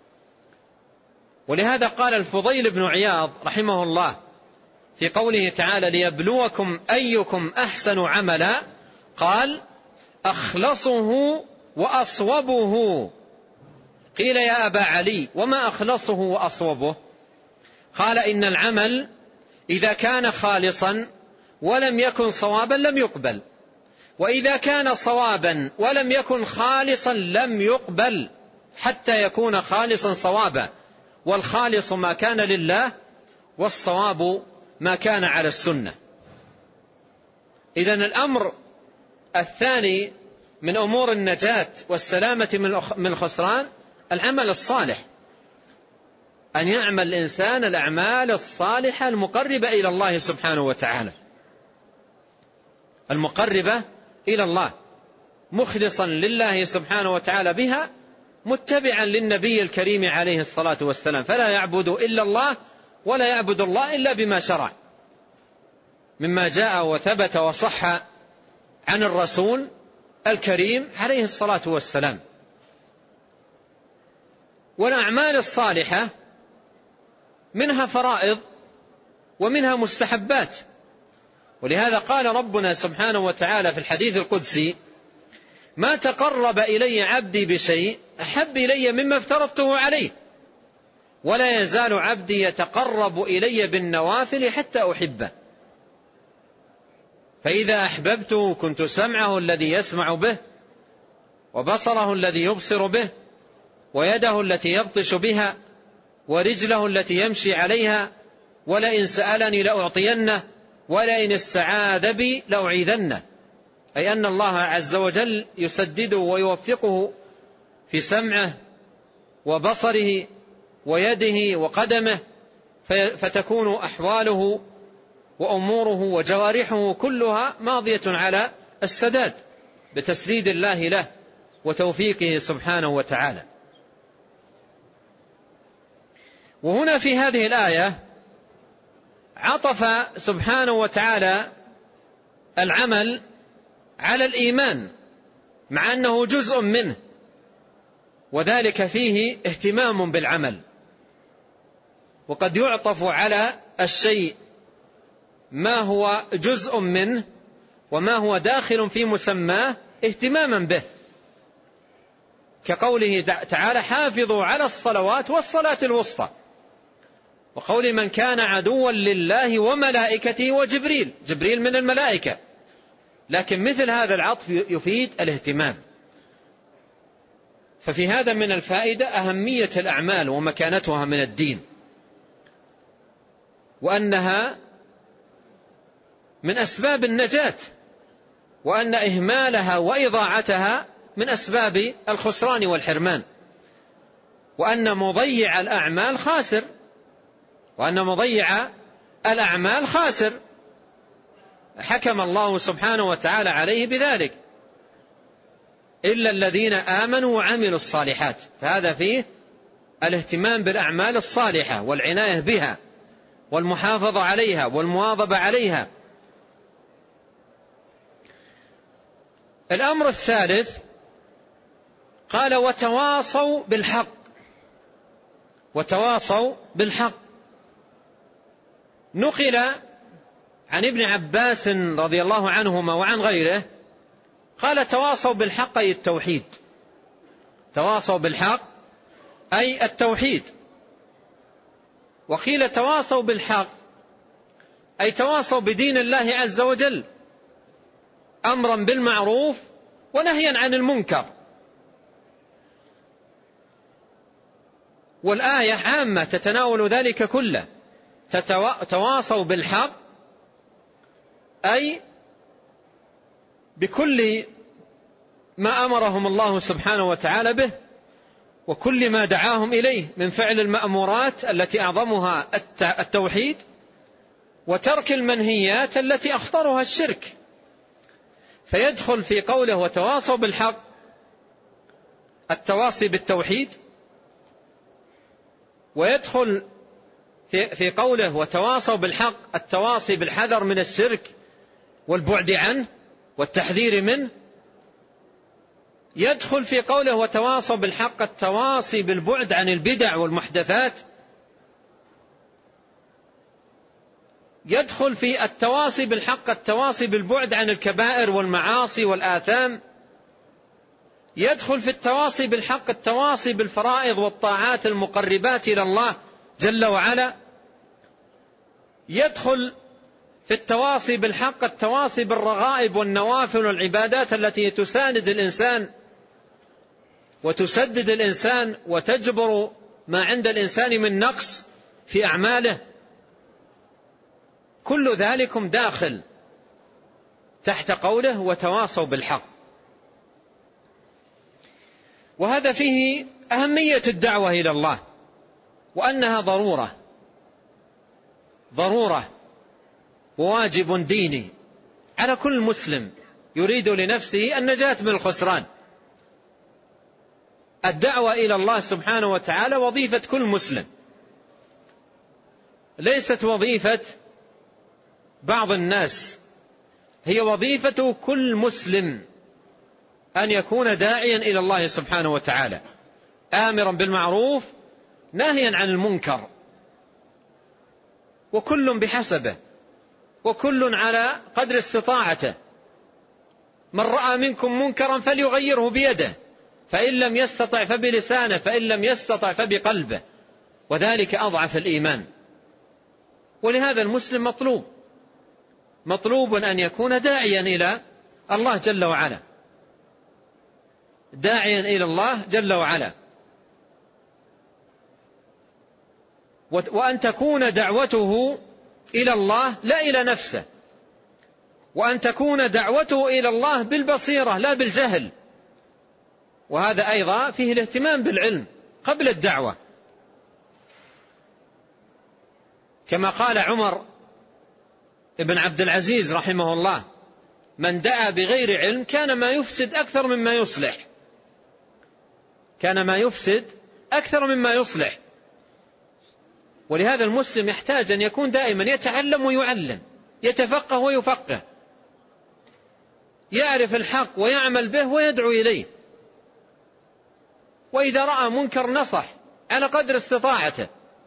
ولهذا قال الفضيل بن عياض رحمه الله في قوله تعالى: ليبلوكم أيكم أحسن عملا، قال: أخلصه وأصوبه. قيل: يا أبا علي وما أخلصه وأصوبه؟ قال: إن العمل إذا كان خالصا ولم يكن صوابا لم يقبل، وإذا كان صوابا ولم يكن خالصا لم يقبل حتى يكون خالصا صوابا، والخالص ما كان لله والصواب ما كان على السنة. إذن الأمر الثاني من أمور النجاة والسلامة من الخسران العمل الصالح، أن يعمل الإنسان الأعمال الصالحة المقربة إلى الله سبحانه وتعالى، المقربة إلى الله، مخلصا لله سبحانه وتعالى بها، متبعا للنبي الكريم عليه الصلاة والسلام، فلا يعبد إلا الله ولا يعبد الله إلا بما شرع مما جاء وثبت وصح عن الرسول الكريم عليه الصلاة والسلام. والأعمال الصالحة منها فرائض ومنها مستحبات، ولهذا قال ربنا سبحانه وتعالى في الحديث القدسي: ما تقرب إلي عبدي بشيء أحب إلي مما افترضته عليه، ولا يزال عبدي يتقرب إلي بالنوافل حتى أحبه، فإذا أحببته كنت سمعه الذي يسمع به، وبصره الذي يبصر به، ويده التي يبطش بها، ورجله التي يمشي عليها، ولئن سألني لأعطينه، ولئن استعاذ بي لأعيذنه. أي أن الله عز وجل يسدده ويوفقه في سمعه وبصره ويده وقدمه، فتكون أحواله وأموره وجوارحه كلها ماضية على السداد بتسديد الله له وتوفيقه سبحانه وتعالى. وهنا في هذه الآية عطف سبحانه وتعالى العمل على الإيمان مع أنه جزء منه، وذلك فيه اهتمام بالعمل. وقد يعطف على الشيء ما هو جزء منه وما هو داخل في مسماه اهتماما به، كقوله تعالى: حافظوا على الصلوات والصلاة الوسطى، وقول: من كان عدوا لله وملائكته وجبريل. جبريل من الملائكة، لكن مثل هذا العطف يفيد الاهتمام. ففي هذا من الفائدة أهمية الأعمال ومكانتها من الدين، وأنها من أسباب النجاة، وأن إهمالها وإضاعتها من أسباب الخسران والحرمان، وأن مضيع الأعمال خاسر، وأن مضيع الأعمال خاسر. حكم الله سبحانه وتعالى عليه بذلك: إلا الذين آمنوا وعملوا الصالحات. فهذا فيه الاهتمام بالأعمال الصالحة والعناية بها والمحافظة عليها والمواظبة عليها. الأمر الثالث قال: وتواصوا بالحق. وتواصوا بالحق. نقل عن ابن عباس رضي الله عنهما وعن غيره قال: تواصوا بالحق أي التوحيد. تواصوا بالحق أي التوحيد. وقيل تواصوا بالحق أي تواصوا بدين الله عز وجل، أمرا بالمعروف ونهيا عن المنكر. والآية عامة تتناول ذلك كله. تواصوا بالحق أي بكل ما أمرهم الله سبحانه وتعالى به، وكل ما دعاهم إليه من فعل المأمورات التي أعظمها التوحيد، وترك المنهيات التي أخطرها الشرك. فيدخل في قوله وتواصوا بالحق التواصي بالتوحيد، ويدخل في قوله وتواصوا بالحق التواصي بالحذر من الشرك والبعد عنه والتحذير منه. يدخل في قوله وتواصوا بالحق التواصي بالبعد عن البدع والمحدثات. يدخل في التواصي بالحق التواصي بالبعد عن الكبائر والمعاصي والآثام. يدخل في التواصي بالحق التواصي بالفرائض والطاعات المقربات إلى الله جل وعلا. يدخل في التواصي بالحق التواصي بالرغائب والنوافل والعبادات التي تساند الإنسان وتسدد الإنسان وتجبر ما عند الإنسان من نقص في أعماله. كل ذلكم داخل تحت قوله وتواصوا بالحق. وهذا فيه أهمية الدعوة إلى الله، وأنها ضرورة وواجب ديني على كل مسلم يريد لنفسه النجاة من الخسران. الدعوة إلى الله سبحانه وتعالى وظيفة كل مسلم، ليست وظيفة بعض الناس، هي وظيفة كل مسلم أن يكون داعيا إلى الله سبحانه وتعالى، آمرا بالمعروف ناهيا عن المنكر، وكل بحسبه. وكل على قدر استطاعته. من رأى منكم منكرا فليغيره بيده، فإن لم يستطع فبلسانه، فإن لم يستطع فبقلبه، وذلك أضعف الإيمان. ولهذا المسلم مطلوب أن يكون داعيا إلى الله جل وعلا، داعيا إلى الله جل وعلا، وأن تكون دعوته إلى الله لا إلى نفسه، وأن تكون دعوته إلى الله بالبصيرة لا بالجهل. وهذا أيضا فيه الاهتمام بالعلم قبل الدعوة، كما قال عمر بن عبد العزيز رحمه الله: من دعا بغير علم كان ما يفسد أكثر مما يصلح. كان ما يفسد أكثر مما يصلح. ولهذا المسلم يحتاج أن يكون دائما يتعلم ويعلم، يتفقه ويفقه، يعرف الحق ويعمل به ويدعو إليه، وإذا رأى منكر نصح على قدر استطاعته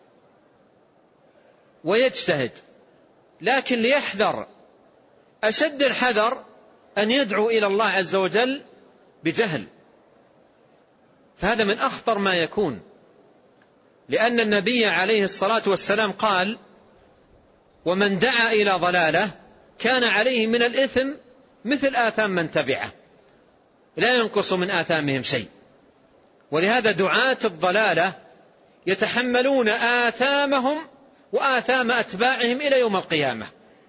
ويجتهد، لكن ليحذر أشد الحذر أن يدعو إلى الله عز وجل بجهل، فهذا من أخطر ما يكون، لأن النبي عليه الصلاة والسلام قال: ومن دعا إلى ضلالة كان عليه من الإثم مثل آثام من تبعه، لا ينقص من آثامهم شيء. ولهذا دعاة الضلالة يتحملون آثامهم وآثام أتباعهم إلى يوم القيامة.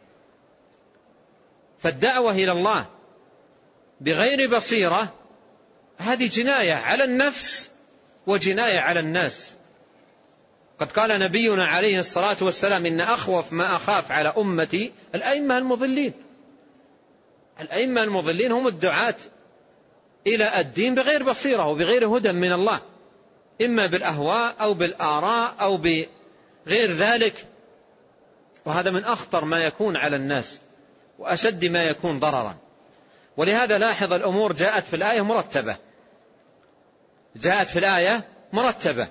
فالدعوة إلى الله بغير بصيرة هذه جناية على النفس وجناية على الناس. قد قال نبينا عليه الصلاة والسلام: إن أخوف ما أخاف على أمتي الأئمة المضلين. الأئمة المضلين هم الدعاة إلى الدين بغير بصيرة وبغير هدى من الله، إما بالأهواء أو بالآراء أو بغير ذلك، وهذا من أخطر ما يكون على الناس وأشد ما يكون ضررا. ولهذا لاحظ الأمور جاءت في الآية مرتبة، جاءت في الآية مرتبة،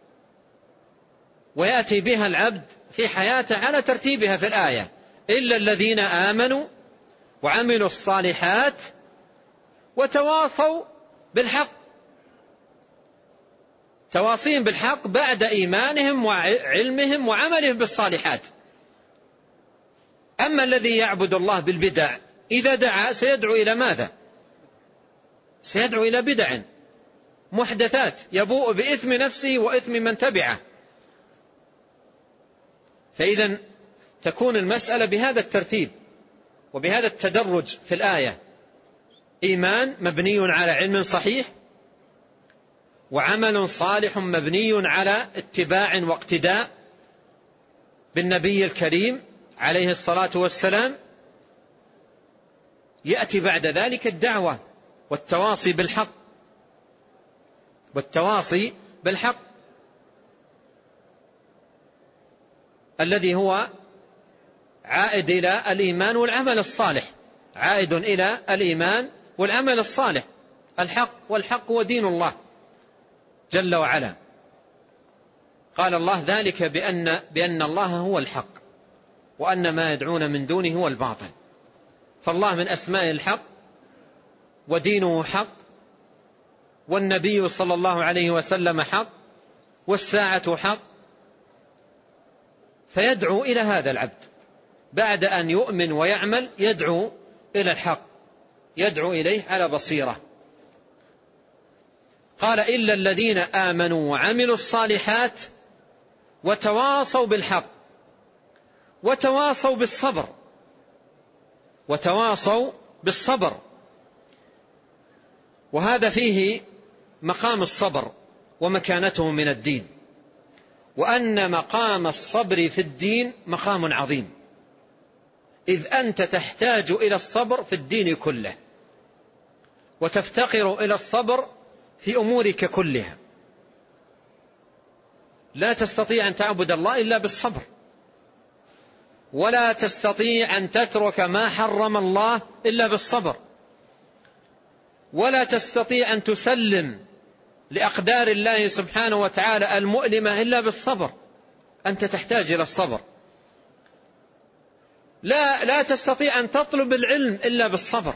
ويأتي بها العبد في حياته على ترتيبها في الآية: إلا الذين آمنوا وعملوا الصالحات وتواصوا بالحق. تواصين بالحق بعد إيمانهم وعلمهم وعملهم بالصالحات. أما الذي يعبد الله بالبدع إذا دعا سيدعو إلى ماذا؟ سيدعو إلى بدع محدثات يبوء بإثم نفسه وإثم من تبعه. فإذا تكون المسألة بهذا الترتيب وبهذا التدرج في الآية: إيمان مبني على علم صحيح، وعمل صالح مبني على اتباع واقتداء بالنبي الكريم عليه الصلاة والسلام. يأتي بعد ذلك الدعوة والتواصي بالحق، والتواصي بالحق الذي هو عائد إلى الإيمان والعمل الصالح، عائد إلى الإيمان والعمل الصالح، الحق، والحق هو دين الله جل وعلا. قال الله: ذلك بأن الله هو الحق وأن ما يدعون من دونه هو الباطل. فالله من أسماء الحق، ودينه حق، والنبي صلى الله عليه وسلم حق، والساعة حق. فيدعو إلى هذا العبد بعد أن يؤمن ويعمل، يدعو إلى الحق، يدعو إليه على بصيرة. قال: إلا الذين آمنوا وعملوا الصالحات وتواصوا بالحق وتواصوا بالصبر. وتواصوا بالصبر، وهذا فيه مقام الصبر ومكانته من الدين، وأن مقام الصبر في الدين مقام عظيم، إذ أنت تحتاج إلى الصبر في الدين كله، وتفتقر إلى الصبر في أمورك كلها. لا تستطيع أن تعبد الله إلا بالصبر، ولا تستطيع أن تترك ما حرم الله إلا بالصبر، ولا تستطيع أن تسلم لأقدار الله سبحانه وتعالى المؤلمة إلا بالصبر. أنت تحتاج إلى الصبر. لا تستطيع أن تطلب العلم إلا بالصبر.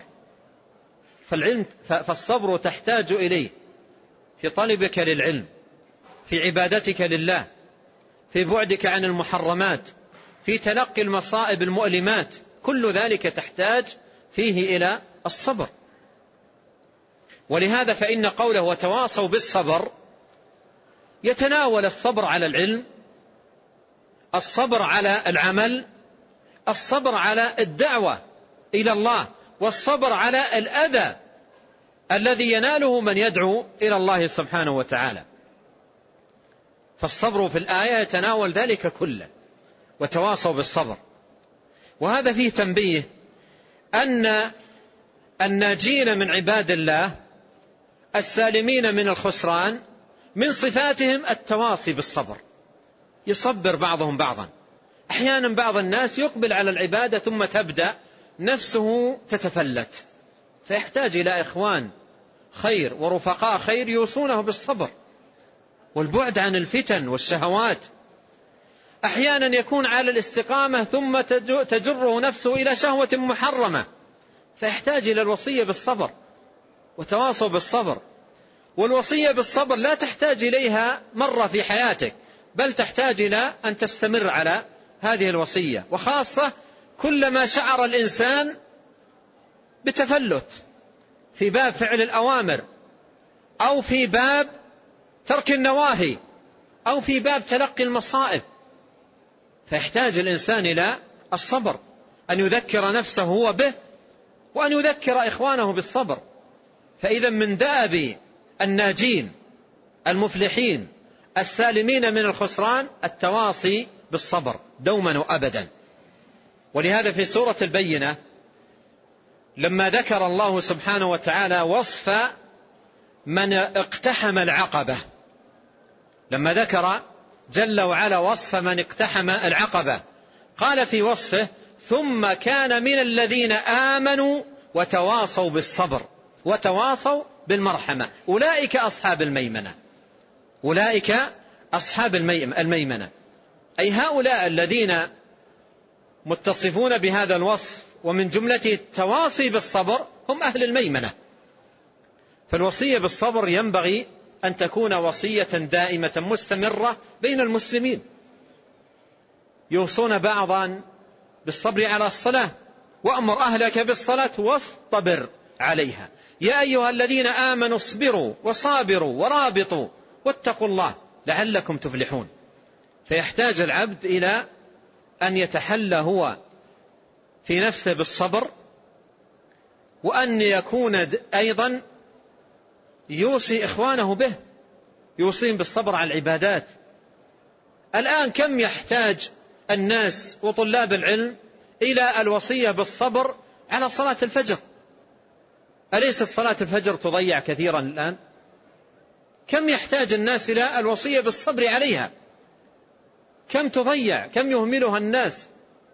فالصبر تحتاج إليه في طلبك للعلم، في عبادتك لله، في بعدك عن المحرمات، في تلقي المصائب المؤلمات، كل ذلك تحتاج فيه إلى الصبر. ولهذا فإن قوله وتواصوا بالصبر يتناول الصبر على العلم، الصبر على العمل، الصبر على الدعوة إلى الله، والصبر على الأذى الذي يناله من يدعو إلى الله سبحانه وتعالى. فالصبر في الآية يتناول ذلك كله، وتواصوا بالصبر. وهذا فيه تنبيه أن الناجين من عباد الله السالمين من الخسران من صفاتهم التواصي بالصبر، يصبر بعضهم بعضا. أحيانا بعض الناس يقبل على العبادة ثم تبدأ نفسه تتفلت، فيحتاج إلى إخوان خير ورفقاء خير يوصونه بالصبر والبعد عن الفتن والشهوات. أحيانا يكون على الاستقامة ثم تجره نفسه إلى شهوة محرمة، فيحتاج إلى الوصية بالصبر وتواصوا بالصبر. والوصية بالصبر لا تحتاج إليها مرة في حياتك، بل تحتاج إلى أن تستمر على هذه الوصية، وخاصة كلما شعر الإنسان بتفلت في باب فعل الأوامر، أو في باب ترك النواهي، أو في باب تلقي المصائب، فيحتاج الإنسان إلى الصبر، أن يذكر نفسه هو به، وأن يذكر إخوانه بالصبر. فإذا من دأب الناجين المفلحين السالمين من الخسران التواصي بالصبر دوما وأبدا. ولهذا في سورة البينة لما ذكر الله سبحانه وتعالى وصف من اقتحم العقبة، لما ذكر جل وعلا وصف من اقتحم العقبة، قال في وصفه ثم كان من الذين آمنوا وتواصوا بالصبر وتواصوا بالمرحمة أولئك أصحاب الميمنة. أولئك أصحاب الميمنة، أي هؤلاء الذين متصفون بهذا الوصف ومن جملته التواصي بالصبر هم أهل الميمنة. فالوصية بالصبر ينبغي أن تكون وصية دائمة مستمرة بين المسلمين، يوصون بعضا بالصبر على الصلاة، وأمر أهلك بالصلاة واصطبر عليها، يا أيها الذين آمنوا اصبروا وصابروا ورابطوا واتقوا الله لعلكم تفلحون. فيحتاج العبد إلى أن يتحلى هو في نفسه بالصبر، وأن يكون أيضا يوصي إخوانه به، يوصيهم بالصبر على العبادات. الآن كم يحتاج الناس وطلاب العلم إلى الوصية بالصبر على صلاة الفجر؟ أليست صلاة الفجر تضيع كثيرا الآن؟ كم يحتاج الناس إلى الوصية بالصبر عليها؟ كم تضيع، كم يهملها الناس،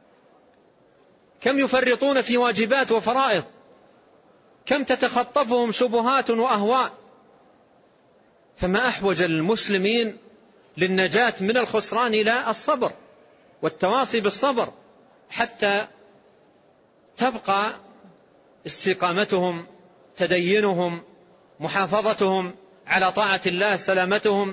كم يفرطون في واجبات وفرائض، كم تتخطفهم شبهات وأهواء. فما أحوج المسلمين للنجاة من الخسران إلى الصبر والتواصي بالصبر، حتى تبقى استقامتهم، تدينهم، محافظتهم على طاعة الله، سلامتهم.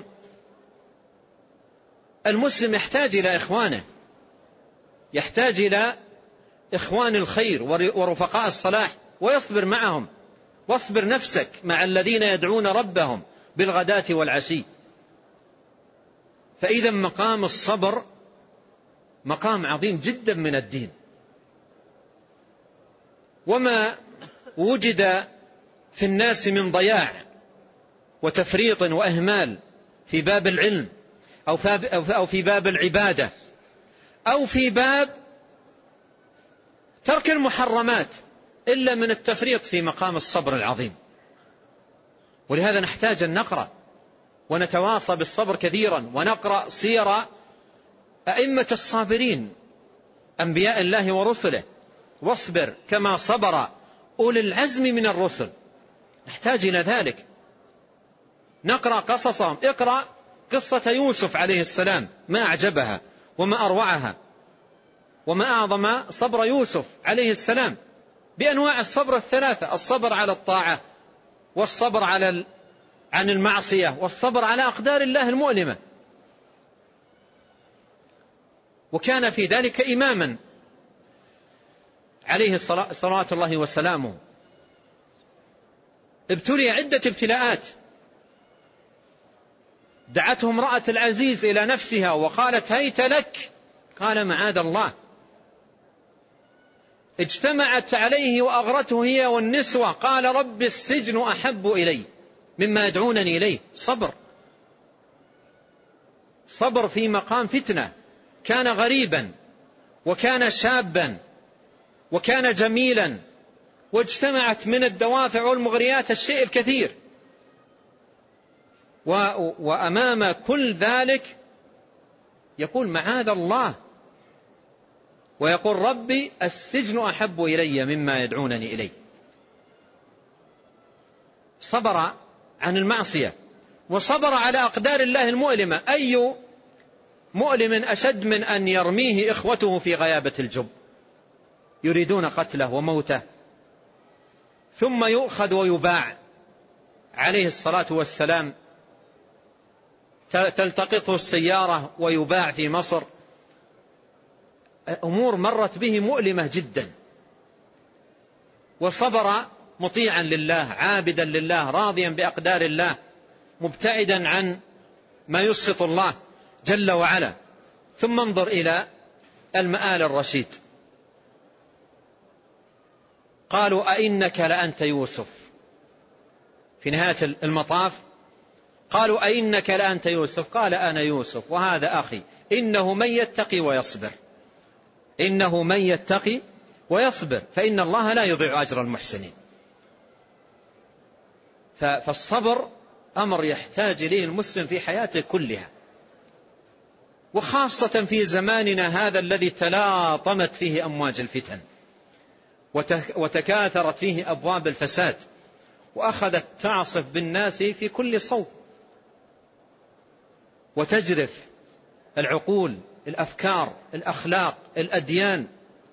المسلم يحتاج إلى إخوانه، يحتاج إلى إخوان الخير ورفقاء الصلاح، ويصبر معهم. واصبر نفسك مع الذين يدعون ربهم بالغداة والعشي. فإذا مقام الصبر مقام عظيم جدا من الدين. وما وجد في الناس من ضياع وتفريط وإهمال في باب العلم أو في باب العبادة أو في باب ترك المحرمات إلا من التفريط في مقام الصبر العظيم. ولهذا نحتاج أن نقرأ ونتواصى بالصبر كثيرا، ونقرأ سير أئمة الصابرين أنبياء الله ورسله، واصبر كما صبر أولي العزم من الرسل. نحتاج إلى ذلك، نقرأ قصصهم. اقرأ قصة يوسف عليه السلام، ما أعجبها وما أروعها، وما أعظم صبر يوسف عليه السلام بأنواع الصبر الثلاثة: الصبر على الطاعة، والصبر عن المعصية، والصبر على أقدار الله المؤلمة. وكان في ذلك إماما عليه صلوات الله وسلامه. ابتلي عدة ابتلاءات، دعته امرأة العزيز إلى نفسها وقالت: هيت لك، قال: معاذ الله. اجتمعت عليه وأغرته هي والنسوة، قال: رب السجن أحب إلي مما يدعونني إليه. صبر في مقام فتنة. كان غريبا، وكان شابا، وكان جميلا، واجتمعت من الدوافع والمغريات الشيء الكثير، وأمام كل ذلك يقول: معاذ الله، ويقول: ربي السجن أحب إلي مما يدعونني إليه. صبر عن المعصية، وصبر على أقدار الله المؤلمة. أي مؤلم أشد من أن يرميه إخوته في غيابة الجب يريدون قتله وموته، ثم يؤخذ ويباع عليه الصلاة والسلام، تلتقطه السيارة ويباع في مصر. أمور مرت به مؤلمة جدا، وصبر مطيعا لله، عابدا لله، راضيا بأقدار الله، مبتعدا عن ما يسخط الله جل وعلا. ثم انظر إلى المآل الرشيد. قالوا: أئنك لأنت يوسف. في نهاية المطاف قالوا: أئنك لأنت يوسف. قال: أنا يوسف وهذا أخي، إنه من يتقي ويصبر، إنه من يتقي ويصبر فإن الله لا يضيع أجر المحسنين. فالصبر أمر يحتاج إليه المسلم في حياته كلها، وخاصة في زماننا هذا الذي تلاطمت فيه أمواج الفتن، وتكاثرت فيه أبواب الفساد، وأخذت تعصف بالناس في كل صوب، وتجرف العقول، الأفكار، الأخلاق، الأديان.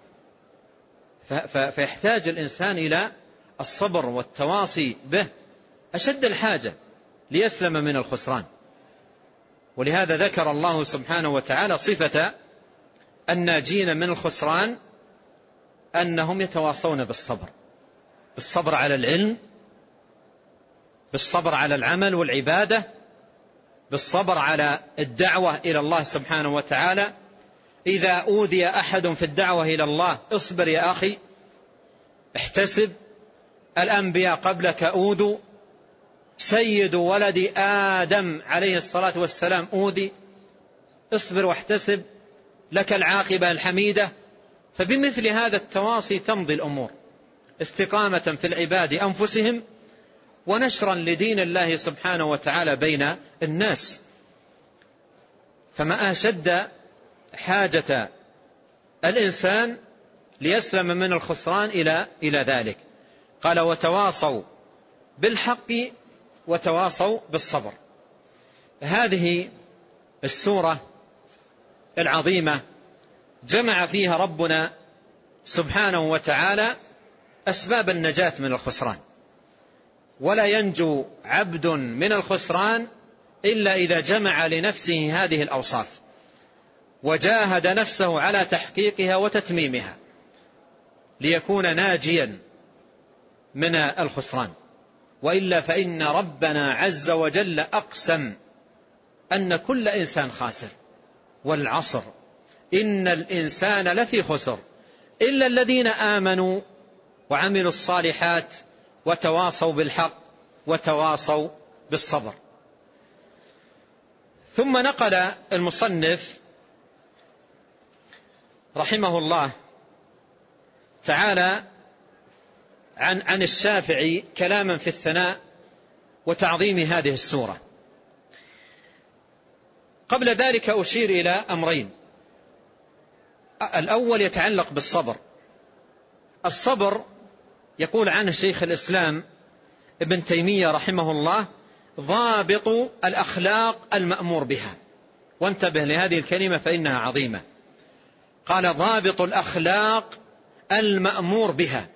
فيحتاج الإنسان إلى الصبر والتواصي به أشد الحاجة ليسلم من الخسران. ولهذا ذكر الله سبحانه وتعالى صفة الناجين من الخسران أنهم يتواصون بالصبر على العلم، بالصبر على العمل والعبادة، بالصبر على الدعوة إلى الله سبحانه وتعالى. إذا أوذي أحد في الدعوة إلى الله: اصبر يا أخي، احتسب، الأنبياء قبلك أوذوا، سيد ولد آدم عليه الصلاة والسلام أوذي، اصبر واحتسب، لك العاقبة الحميدة. فبمثل هذا التواصي تمضي الأمور، استقامة في العباد أنفسهم، ونشرا لدين الله سبحانه وتعالى بين الناس. فما أشد حاجة الإنسان ليسلم من الخسران إلى ذلك. قال: وتواصوا بالحق وتواصوا بالصبر. هذه السورة العظيمة جمع فيها ربنا سبحانه وتعالى أسباب النجاة من الخسران، ولا ينجو عبد من الخسران إلا إذا جمع لنفسه هذه الأوصاف، وجاهد نفسه على تحقيقها وتتميمها، ليكون ناجيا من الخسران. وإلا فإن ربنا عز وجل أقسم أن كل إنسان خاسر، والعصر إن الإنسان لفي خسر إلا الذين آمنوا وعملوا الصالحات وتواصوا بالحق وتواصوا بالصبر. ثم نقل المصنف رحمه الله تعالى عن الشافعي كلاما في الثناء وتعظيم هذه السورة. قبل ذلك أشير إلى أمرين. الأول يتعلق بالصبر. الصبر يقول عنه شيخ الإسلام ابن تيمية رحمه الله: ضابط الأخلاق المأمور بها. وانتبه لهذه الكلمة فإنها عظيمة. قال ضابط الأخلاق المأمور بها.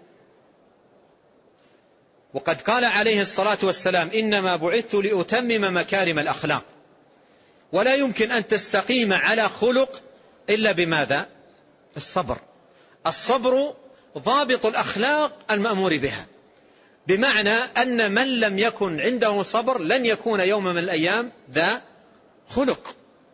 وقد قال عليه الصلاة والسلام إنما بعثت لأتمم مكارم الأخلاق. ولا يمكن أن تستقيم على خلق إلا بماذا؟ الصبر. الصبر ضابط الأخلاق المأمور بها، بمعنى أن من لم يكن عنده صبر لن يكون يوم من الأيام ذا خلق.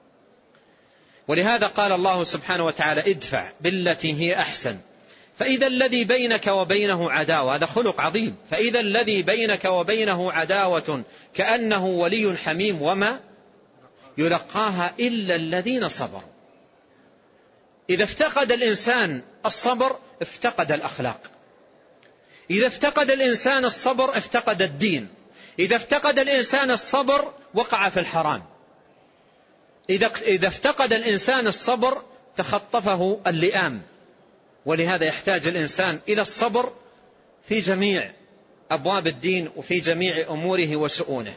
ولهذا قال الله سبحانه وتعالى ادفع بالتي هي أحسن فإذا الذي بينك وبينه عداوة. هذا خلق عظيم. فإذا الذي بينك وبينه عداوة كأنه ولي حميم وما يلقاها إلا الذين صبروا. إذا افتقد الإنسان الصبر افتقد الأخلاق. إذا افتقد الإنسان الصبر افتقد الدين. إذا افتقد الإنسان الصبر وقع في الحرام. إذا افتقد الإنسان الصبر تخطفه اللئام. ولهذا يحتاج الإنسان إلى الصبر في جميع أبواب الدين وفي جميع أموره وشؤونه.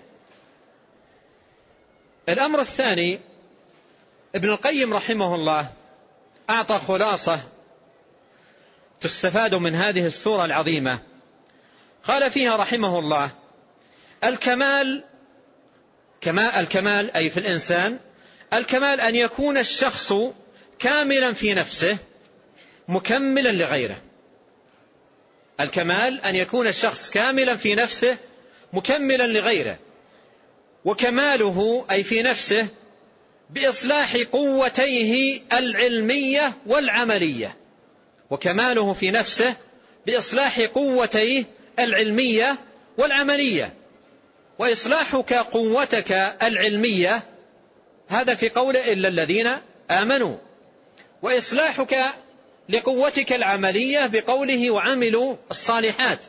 الأمر الثاني، ابن القيم رحمه الله أعطى خلاصة تستفاد من هذه السورة العظيمة. قال فيها رحمه الله الكمال أي في الإنسان، الكمال أن يكون الشخص كاملا في نفسه مكملا لغيره. الكمال أن يكون الشخص كاملا في نفسه مكملا لغيره. وكماله أي في نفسه بإصلاح قوتيه العلمية والعملية. وكماله في نفسه بإصلاح قوتيه العلمية والعملية. وإصلاحك قوتك العلمية هذا في قوله إلا الذين آمنوا، وإصلاحك لقوتك العملية بقوله وعملوا الصالحات.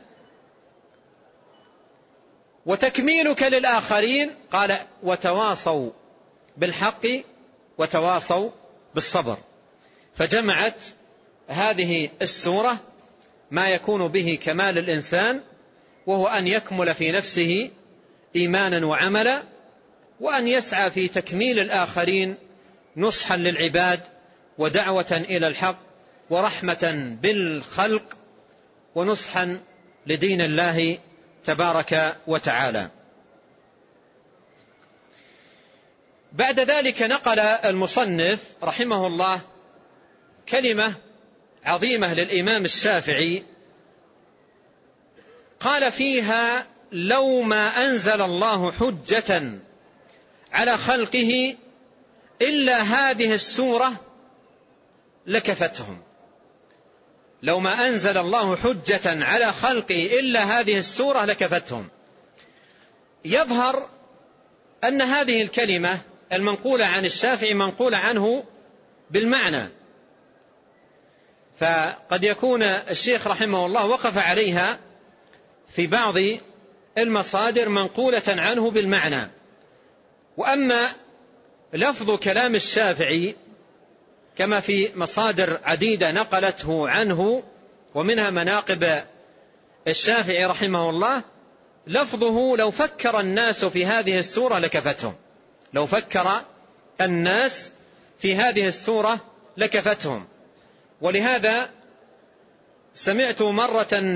وتكميلك للآخرين قال وتواصوا بالحق وتواصوا بالصبر. فجمعت هذه السورة ما يكون به كمال الإنسان، وهو أن يكمل في نفسه إيمانا وعملا، وأن يسعى في تكميل الآخرين نصحا للعباد ودعوة إلى الحق ورحمة بالخلق ونصحا لدين الله تبارك وتعالى. بعد ذلك نقل المصنف رحمه الله كلمة عظيمة للإمام الشافعي قال فيها لو ما أنزل الله حجة على خلقه إلا هذه السورة لكفتهم. لو ما أنزل الله حجة على خلقه إلا هذه السورة لكفتهم. يظهر أن هذه الكلمة المنقولة عن الشافعي منقولة عنه بالمعنى، فقد يكون الشيخ رحمه الله وقف عليها في بعض المصادر منقولة عنه بالمعنى. وأما لفظ كلام الشافعي كما في مصادر عديدة نقلته عنه ومنها مناقب الشافعي رحمه الله، لفظه لو فكر الناس في هذه السورة لكفتهم. لو فكر الناس في هذه السورة لكفتهم. ولهذا سمعت مرة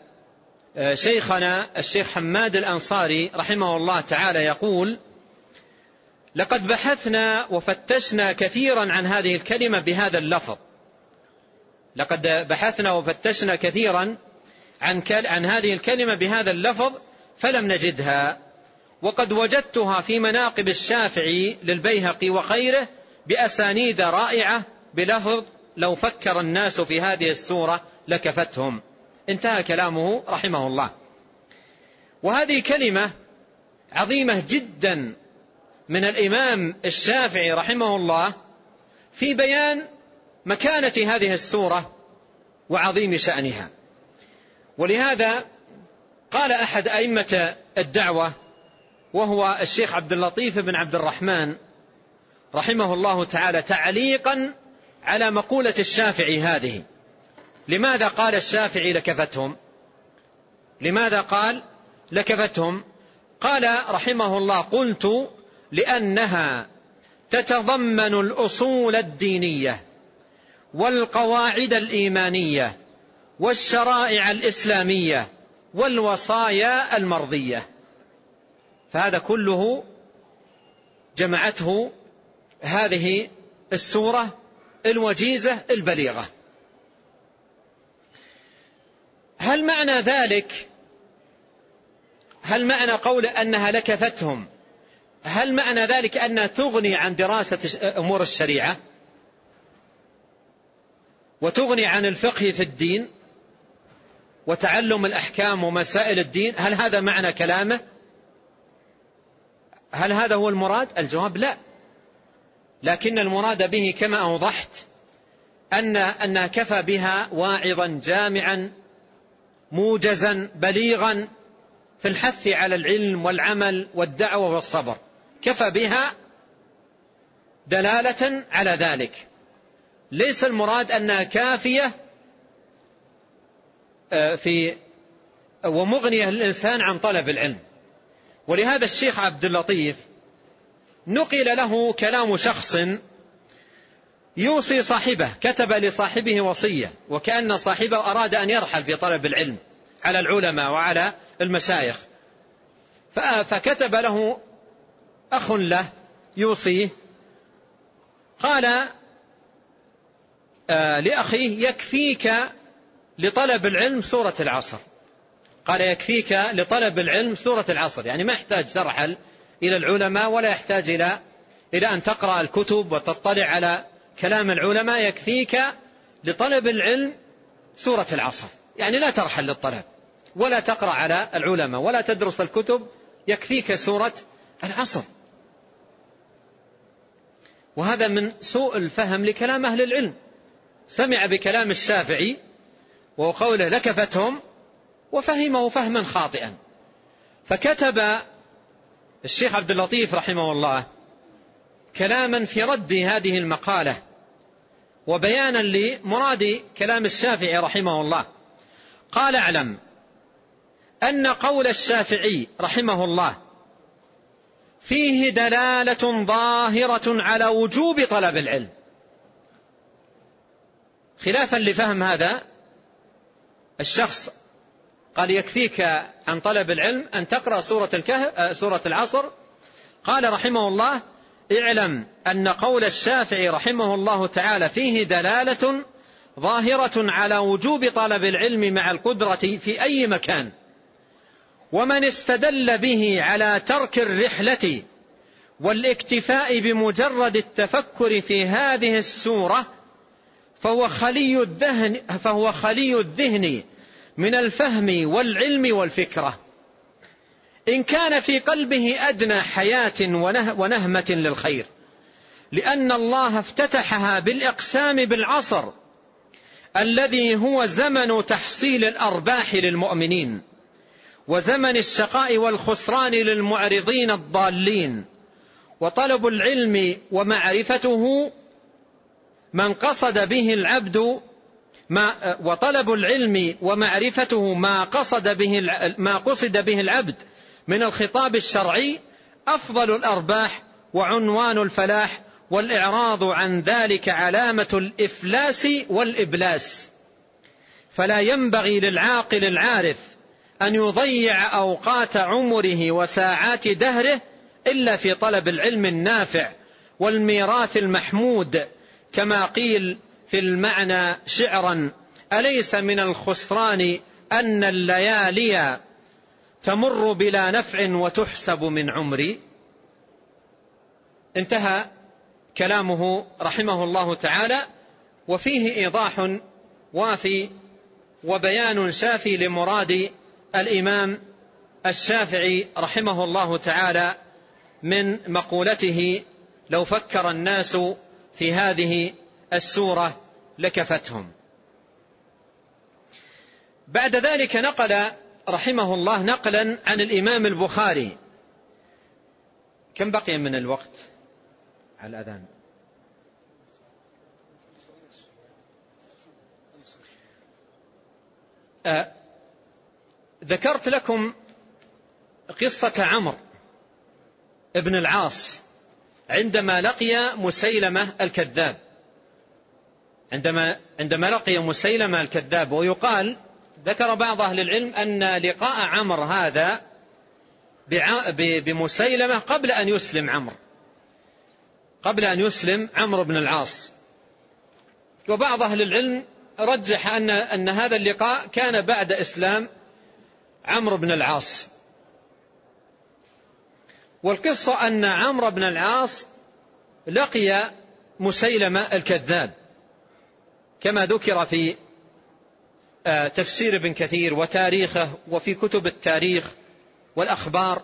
شيخنا الشيخ حماد الأنصاري رحمه الله تعالى يقول لقد بحثنا وفتشنا كثيرا عن هذه الكلمة بهذا اللفظ. لقد بحثنا وفتشنا كثيرا عن هذه الكلمة بهذا اللفظ فلم نجدها، وقد وجدتها في مناقب الشافعي للبيهقي وغيره بأسانيد رائعة بلفظ لو فكر الناس في هذه السورة لكفتهم. انتهى كلامه رحمه الله. وهذه كلمة عظيمة جدا من الإمام الشافعي رحمه الله في بيان مكانة هذه السورة وعظيم شأنها. ولهذا قال أحد أئمة الدعوة وهو الشيخ عبد اللطيف بن عبد الرحمن رحمه الله تعالى تعليقا على مقولة الشافعي هذه: لماذا قال الشافعي لكفتهم؟ لماذا قال لكفتهم؟ قال رحمه الله: قلت لأنها تتضمن الأصول الدينية والقواعد الإيمانية والشرائع الإسلامية والوصايا المرضية. فهذا كله جمعته هذه السورة الوجيزة البليغة. هل معنى قول أنها لكفتهم، هل معنى ذلك أنها تغني عن دراسة أمور الشريعة وتغني عن الفقه في الدين وتعلم الأحكام ومسائل الدين؟ هل هذا معنى كلامه؟ هل هذا هو المراد؟ الجواب لا، لكن المراد به كما أوضحت أنها كفى بها واعظا جامعا موجزا بليغا في الحث على العلم والعمل والدعوة والصبر، كفى بها دلالة على ذلك. ليس المراد أنها كافية ومغنية للإنسان عن طلب العلم. ولهذا الشيخ عبد اللطيف نقل له كلام شخص يوصي صاحبه، كتب لصاحبه وصية وكأن صاحبه أراد أن يرحل في طلب العلم على العلماء وعلى المشايخ، فكتب له أخ له يوصيه، قال لأخيه: يكفيك لطلب العلم سورة العصر. قال: يكفيك لطلب العلم سورة العصر، يعني ما يحتاج ترحل إلى العلماء ولا يحتاج إلى أن تقرأ الكتب وتطلع على كلام العلماء، يكفيك لطلب العلم سورة العصر، يعني لا ترحل للطلب ولا تقرأ على العلماء ولا تدرس الكتب، يكفيك سورة العصر. وهذا من سوء الفهم لكلام أهل العلم، سمع بكلام الشافعي وقوله لكفتهم وفهمه فهما خاطئا. فكتب الشيخ عبد اللطيف رحمه الله كلاما في رد هذه المقالة وبيانا لمراد كلام الشافعي رحمه الله. قال: اعلم أن قول الشافعي رحمه الله فيه دلالة ظاهرة على وجوب طلب العلم، خلافا لفهم هذا الشخص. قال: يكفيك عن طلب العلم أن تقرأ سورة العصر. قال رحمه الله: اعلم أن قول الشافعي رحمه الله تعالى فيه دلالة ظاهرة على وجوب طلب العلم مع القدرة في أي مكان، ومن استدل به على ترك الرحلة والاكتفاء بمجرد التفكر في هذه السورة فهو خلي الذهن من الفهم والعلم والفكرة، إن كان في قلبه أدنى حياة ونهمة للخير، لأن الله افتتحها بالإقسام بالعصر الذي هو زمن تحصيل الأرباح للمؤمنين وزمن الشقاء والخسران للمعرضين الضالين. وطلب العلم ومعرفته ما قصد به العبد من الخطاب الشرعي أفضل الأرباح وعنوان الفلاح، والإعراض عن ذلك علامة الإفلاس والإبلاس. فلا ينبغي للعاقل العارف أن يضيع أوقات عمره وساعات دهره إلا في طلب العلم النافع والميراث المحمود، كما قيل في المعنى شعرا: أليس من الخسران أن الليالي تمر بلا نفع وتحسب من عمري. انتهى كلامه رحمه الله تعالى، وفيه إيضاح وافي وبيان شافي لمراد الإمام الشافعي رحمه الله تعالى من مقولته: لو فكر الناس في هذه السورة لكفتهم. بعد ذلك نقل رحمه الله نقلا عن الإمام البخاري. كم بقي من الوقت على الأذان؟ ذكرت لكم قصة عمرو ابن العاص عندما لقي مسيلمة الكذاب، عندما لقي مسيلمة الكذاب. ويقال ذكر بعض أهل العلم أن لقاء عمرو هذا بمسيلمة قبل أن يسلم عمرو بن العاص. وبعض أهل العلم رجح أن هذا اللقاء كان بعد إسلام عمرو بن العاص. والقصة أن عمرو بن العاص لقي مسيلمة الكذاب كما ذكر في تفسير ابن كثير وتاريخه وفي كتب التاريخ والأخبار.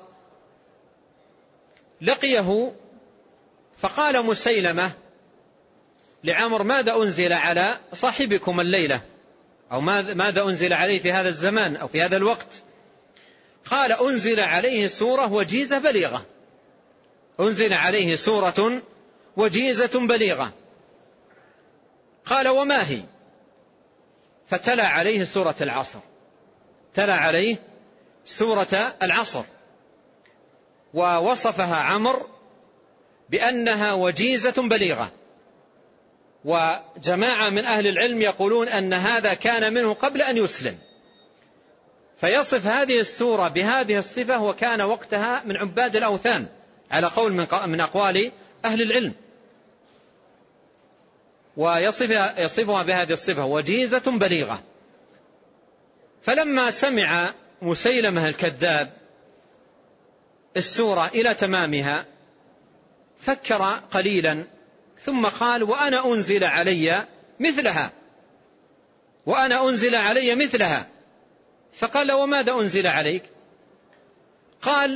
لقيه فقال مسيلمة لعمر: ماذا أنزل على صاحبكم الليلة؟ أو ماذا أنزل عليه في هذا الزمان أو في هذا الوقت؟ قال: أنزل عليه سورة وجيزة بليغة. أنزل عليه سورة وجيزة بليغة. قال: وما هي؟ فتلا عليه سورة العصر. تلا عليه سورة العصر ووصفها عمرو بأنها وجيزة بليغة. وجماعة من أهل العلم يقولون أن هذا كان منه قبل أن يسلم، فيصف هذه السورة بهذه الصفة، وكان وقتها من عباد الأوثان على قول من أقوال أهل العلم، ويصفها بهذه الصفة وجيزة بليغة. فلما سمع مسيلمة الكذاب السورة إلى تمامها فكر قليلا ثم قال: وأنا أنزل علي مثلها. فقال: وماذا أنزل عليك؟ قال: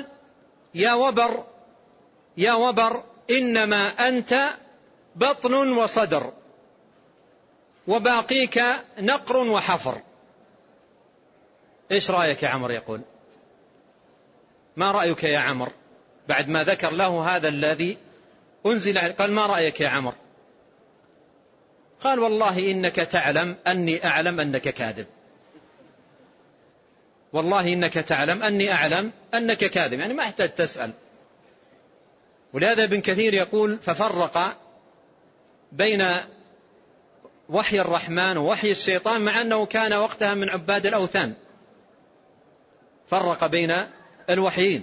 يا وبر إنما أنت بطن وصدر وباقيك نقر وحفر. إيش رأيك يا عمر؟ يقول: ما رأيك يا عمر؟ بعد ما ذكر له هذا الذي أنزل عليه قال: ما رأيك يا عمر؟ قال: والله إنك تعلم أني أعلم أنك كاذب. والله إنك تعلم أني أعلم أنك كاذب، يعني ما احتاج تسأل. ولهذا ابن كثير يقول: ففرق بين وحي الرحمن ووحي الشيطان، مع أنه كان وقتها من عباد الأوثان، فرق بين الوحيين.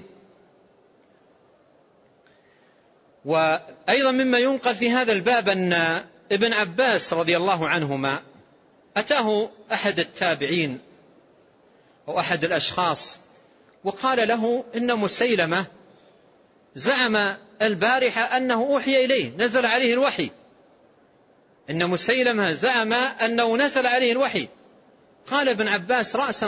وأيضا مما ينقل في هذا الباب أن ابن عباس رضي الله عنهما أتاه أحد التابعين أو أحد الأشخاص وقال له: إن مسيلمة زعم البارحة أنه أوحي إليه، نزل عليه الوحي. إن مسيلمة زعم أنه نزل عليه الوحي. قال ابن عباس: رأسا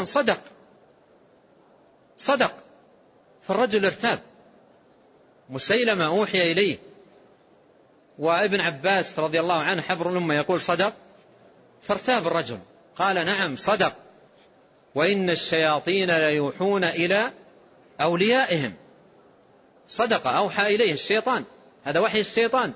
صدق. فالرجل ارتاب، مسيلمة أوحي إليه وابن عباس رضي الله عنه حبر الأمة يقول صدق، فارتاب الرجل. قال: نعم صدق، وإن الشياطين ليوحون إلى أوليائهم. صدق، أوحى إليه الشيطان، هذا وحي الشيطان.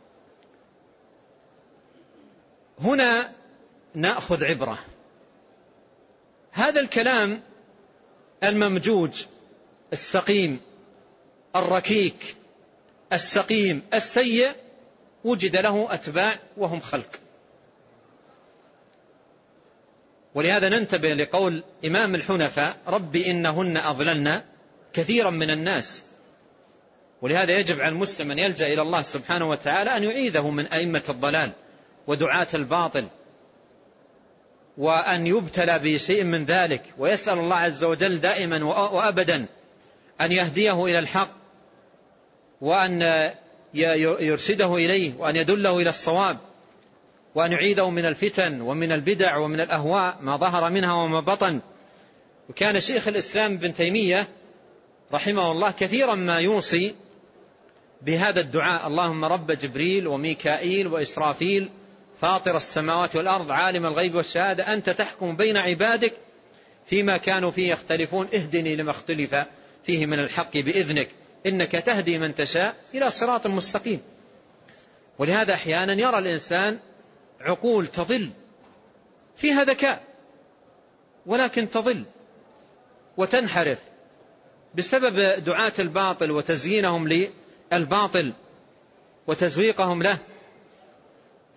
هنا نأخذ عبرة. هذا الكلام الممجوج السقيم الركيك السقيم السيء وجد له أتباع وهم خلق. ولهذا ننتبه لقول إمام الحنفاء: ربي إنهن أضللن كثيرا من الناس. ولهذا يجب على المسلم أن يلجأ إلى الله سبحانه وتعالى أن يعيذه من أئمة الضلال ودعاة الباطل، وأن يبتلى بشيء من ذلك، ويسأل الله عز وجل دائما وأبدا أن يهديه إلى الحق، وأن يرشده إليه، وأن يدله إلى الصواب، وأن يعيده من الفتن ومن البدع ومن الأهواء ما ظهر منها وما بطن. وكان شيخ الإسلام ابن تيمية رحمه الله كثيرا ما يوصي بهذا الدعاء: اللهم رب جبريل وميكائيل وإسرافيل فاطر السماوات والأرض عالم الغيب والشهادة أنت تحكم بين عبادك فيما كانوا فيه يختلفون اهدني لما اختلف فيه من الحق بإذنك إنك تهدي من تشاء إلى صراط مستقيم. ولهذا أحيانا يرى الإنسان عقول تضل فيها ذكاء، ولكن تضل وتنحرف بسبب دعاة الباطل وتزيينهم للباطل وتزويقهم له.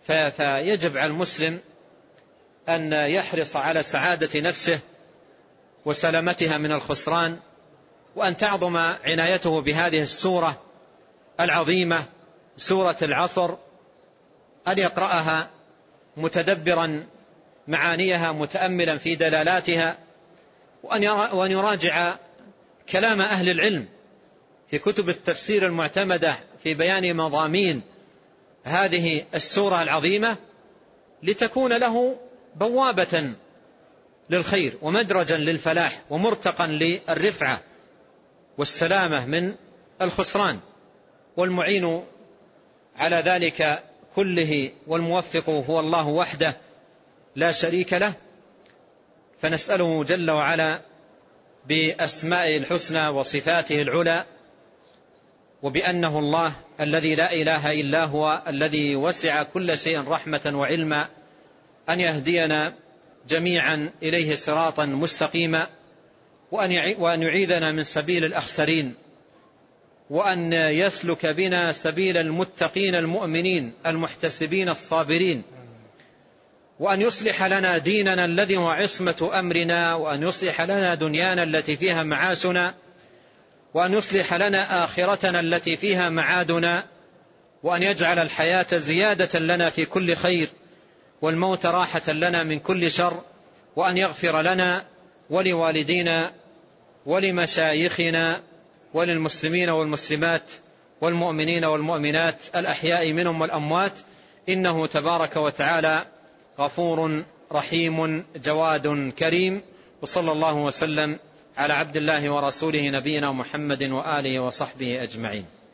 فيجب على المسلم أن يحرص على سعادة نفسه وسلامتها من الخسران، وأن تعظم عنايته بهذه السورة العظيمة سورة العصر، أن يقرأها متدبرا معانيها متأملا في دلالاتها، وأن يراجع كلام أهل العلم في كتب التفسير المعتمدة في بيان مضامين هذه السورة العظيمة، لتكون له بوابة للخير ومدرجا للفلاح ومرتقا للرفعة والسلامة من الخسران. والمعين على ذلك كله والموفق هو الله وحده لا شريك له، فنسأله جل وعلا بأسمائه الحسنى وصفاته العلى، وبأنه الله الذي لا إله إلا هو الذي وسع كل شيء رحمة وعلما، أن يهدينا جميعا إليه صراطا مستقيما، وأن يعيذنا من سبيل الأخسرين، وأن يسلك بنا سبيل المتقين المؤمنين المحتسبين الصابرين، وأن يصلح لنا ديننا الذي هو عصمة أمرنا، وأن يصلح لنا دنيانا التي فيها معاشنا، وأن يصلح لنا آخرتنا التي فيها معادنا، وأن يجعل الحياة زيادة لنا في كل خير والموت راحة لنا من كل شر، وأن يغفر لنا ولوالدينا ولمشايخنا وللمسلمين والمسلمات والمؤمنين والمؤمنات الأحياء منهم والأموات، إنه تبارك وتعالى غفور رحيم جواد كريم. وصلى الله وسلم على عبد الله ورسوله نبينا محمد وآله وصحبه أجمعين.